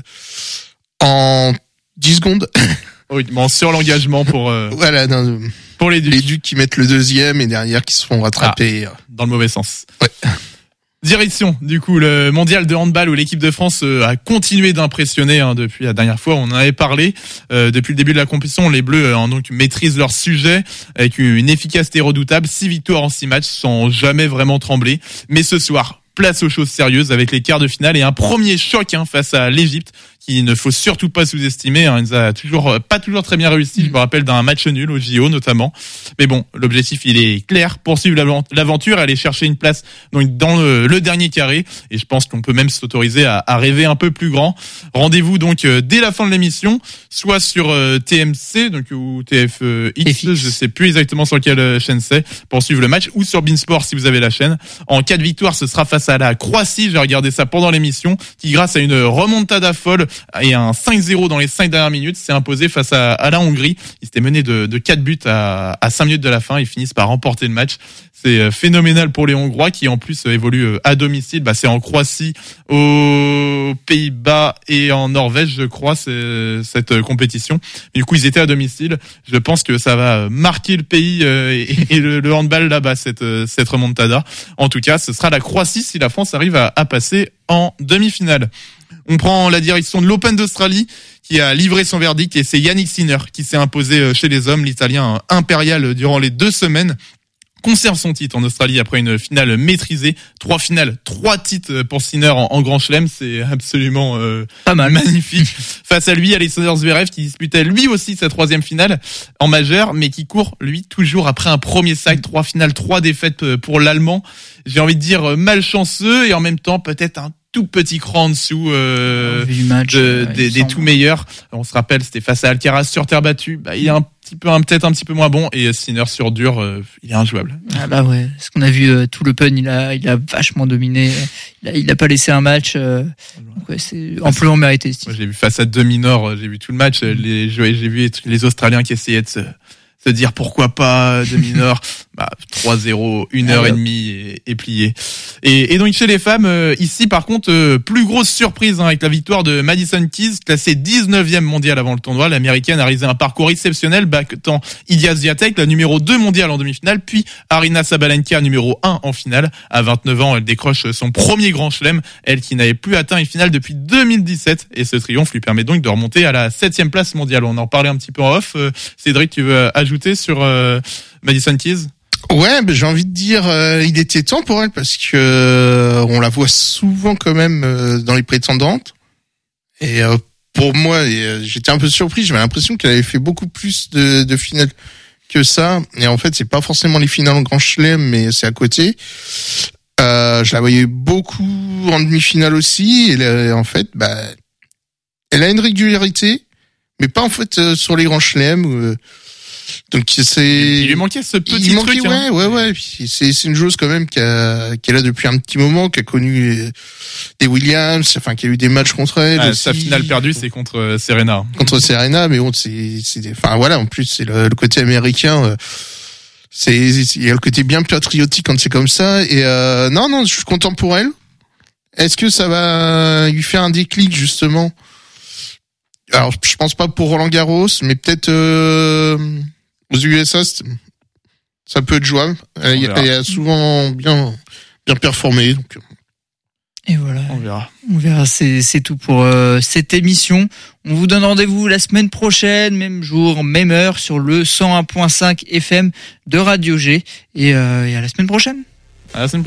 en dix secondes. Oui, bon, sur l'engagement pour euh, Voilà, dans- pour les Ducs. les Ducs qui mettent le deuxième et derrière qui se font rattraper. Dans le mauvais sens. Ouais. Direction, du coup, le mondial de handball où l'équipe de France euh, a continué d'impressionner hein, depuis la dernière fois. On en avait parlé. Euh, depuis le début de la compétition, les Bleus euh, donc maîtrisent leur sujet avec une efficacité redoutable. Six victoires en six matchs sans jamais vraiment trembler. Mais ce soir, place aux choses sérieuses avec les quarts de finale et un premier choc hein, face à l'Égypte qu'il ne faut surtout pas sous-estimer. Hein. Il nous a toujours pas toujours très bien réussi. Je me rappelle d'un match nul au J O notamment. Mais bon, l'objectif il est clair, poursuivre l'avent- l'aventure, aller chercher une place donc dans le, le dernier carré. Et je pense qu'on peut même s'autoriser à, à rêver un peu plus grand. Rendez-vous donc euh, dès la fin de l'émission, soit sur euh, T M C donc ou T F X, F X. je sais plus exactement sur quelle euh, chaîne c'est, pour suivre le match, ou sur Beansport si vous avez la chaîne. En cas de victoire, ce sera face à la Croatie. J'ai regardé ça pendant l'émission, qui grâce à une remontada folle et un cinq zéro dans les cinq dernières minutes s'est imposé face à, à la Hongrie. Ils s'étaient menés de, de quatre buts à, à cinq minutes de la fin. Ils finissent par remporter le match. C'est phénoménal pour les Hongrois qui en plus évoluent à domicile. Bah, c'est en Croatie, aux Pays-Bas et en Norvège, je crois, c'est, cette compétition. Du coup, ils étaient à domicile. Je pense que ça va marquer le pays et, et le, le handball là-bas, cette, cette remontada. En tout cas, ce sera la Croatie si la France arrive à, à passer en demi-finale. On prend la direction de l'Open d'Australie qui a livré son verdict et c'est Yannick Sinner qui s'est imposé chez les hommes. L'Italien impérial durant les deux semaines conserve son titre en Australie après une finale maîtrisée. Trois finales, trois titres pour Sinner en, en Grand Chelem. C'est absolument euh, Pas mal. magnifique. Face à lui, Alexander Zverev qui disputait lui aussi sa troisième finale en majeur, mais qui court lui toujours après un premier sac. Trois finales, trois défaites pour l'Allemand. J'ai envie de dire malchanceux et en même temps peut-être un tout petit cran en dessous euh, Vu le match, de, euh, des, il des semble. tout meilleurs. On se rappelle, c'était face à Alcaraz sur terre battue. Bah, il est un petit peu, un, peut-être un petit peu moins bon. Et Sinner sur dur, euh, il est injouable. Ah bah ouais, ce qu'on a vu euh, tout l'Open, il a, il a vachement dominé. Il a, il a pas laissé un match. Euh, donc ouais, c'est amplement mérité. ce Moi, titre. j'ai vu face à Demi-Nord, j'ai vu tout le match. Les, j'ai vu les Australiens qui essayaient de se, se dire pourquoi pas Demi-Nord. Bah, trois zéro, une heure Ah, et demie et, et plié. Et, et donc chez les femmes, euh, ici par contre, euh, plus grosse surprise hein, avec la victoire de Madison Keys, classée dix-neuvième mondiale avant le tournoi. L'américaine a réalisé un parcours exceptionnel, battant Ilia Swiatek, la numéro deux mondiale en demi-finale, puis Arina Sabalenka, numéro un en finale. À vingt-neuf ans, elle décroche son premier grand chelem, elle qui n'avait plus atteint une finale depuis deux mille dix-sept. Et ce triomphe lui permet donc de remonter à la septième place mondiale. On en parlait un petit peu en off. Euh, Cédric, tu veux ajouter sur euh, Madison Keys ? Ouais, ben j'ai envie de dire, euh, il était temps pour elle parce que euh, on la voit souvent quand même euh, dans les prétendantes. Et euh, pour moi, et, euh, j'étais un peu surpris. J'avais l'impression qu'elle avait fait beaucoup plus de, de finales que ça. Et en fait, c'est pas forcément les finales en Grand Chelem, mais c'est à côté. Euh, je la voyais beaucoup en demi-finale aussi. Et là, en fait, bah, elle a une régularité, mais pas en fait euh, sur les Grands Chelems. Euh, donc c'est. Il lui manquait ce petit il manquait, truc. ouais, hein. ouais, ouais. Puis c'est c'est une joueuse quand même qui a qui est là depuis un petit moment, qui a connu les- des Williams, enfin qui a eu des matchs contre elle. Ah, aussi, sa finale perdue, c'est contre euh, Serena. contre Serena, mais bon, c'est c'est des- enfin voilà. En plus, c'est le, le côté américain. Euh, c'est il y a le côté bien patriotique quand c'est comme ça. Et euh, non, non, je suis content pour elle. Est-ce que ça va lui faire un déclic justement? Alors, je pense pas pour Roland Garros, mais peut-être euh, aux U S A, c'est- ça peut être jouable. Elle, On verra. elle a souvent bien bien performé. Donc. Et voilà. On verra. On verra. C'est, c'est tout pour euh, cette émission. On vous donne rendez-vous la semaine prochaine, même jour, même heure, sur le cent un virgule cinq F M de Radio G. Et, euh, et à la semaine prochaine. À la semaine prochaine.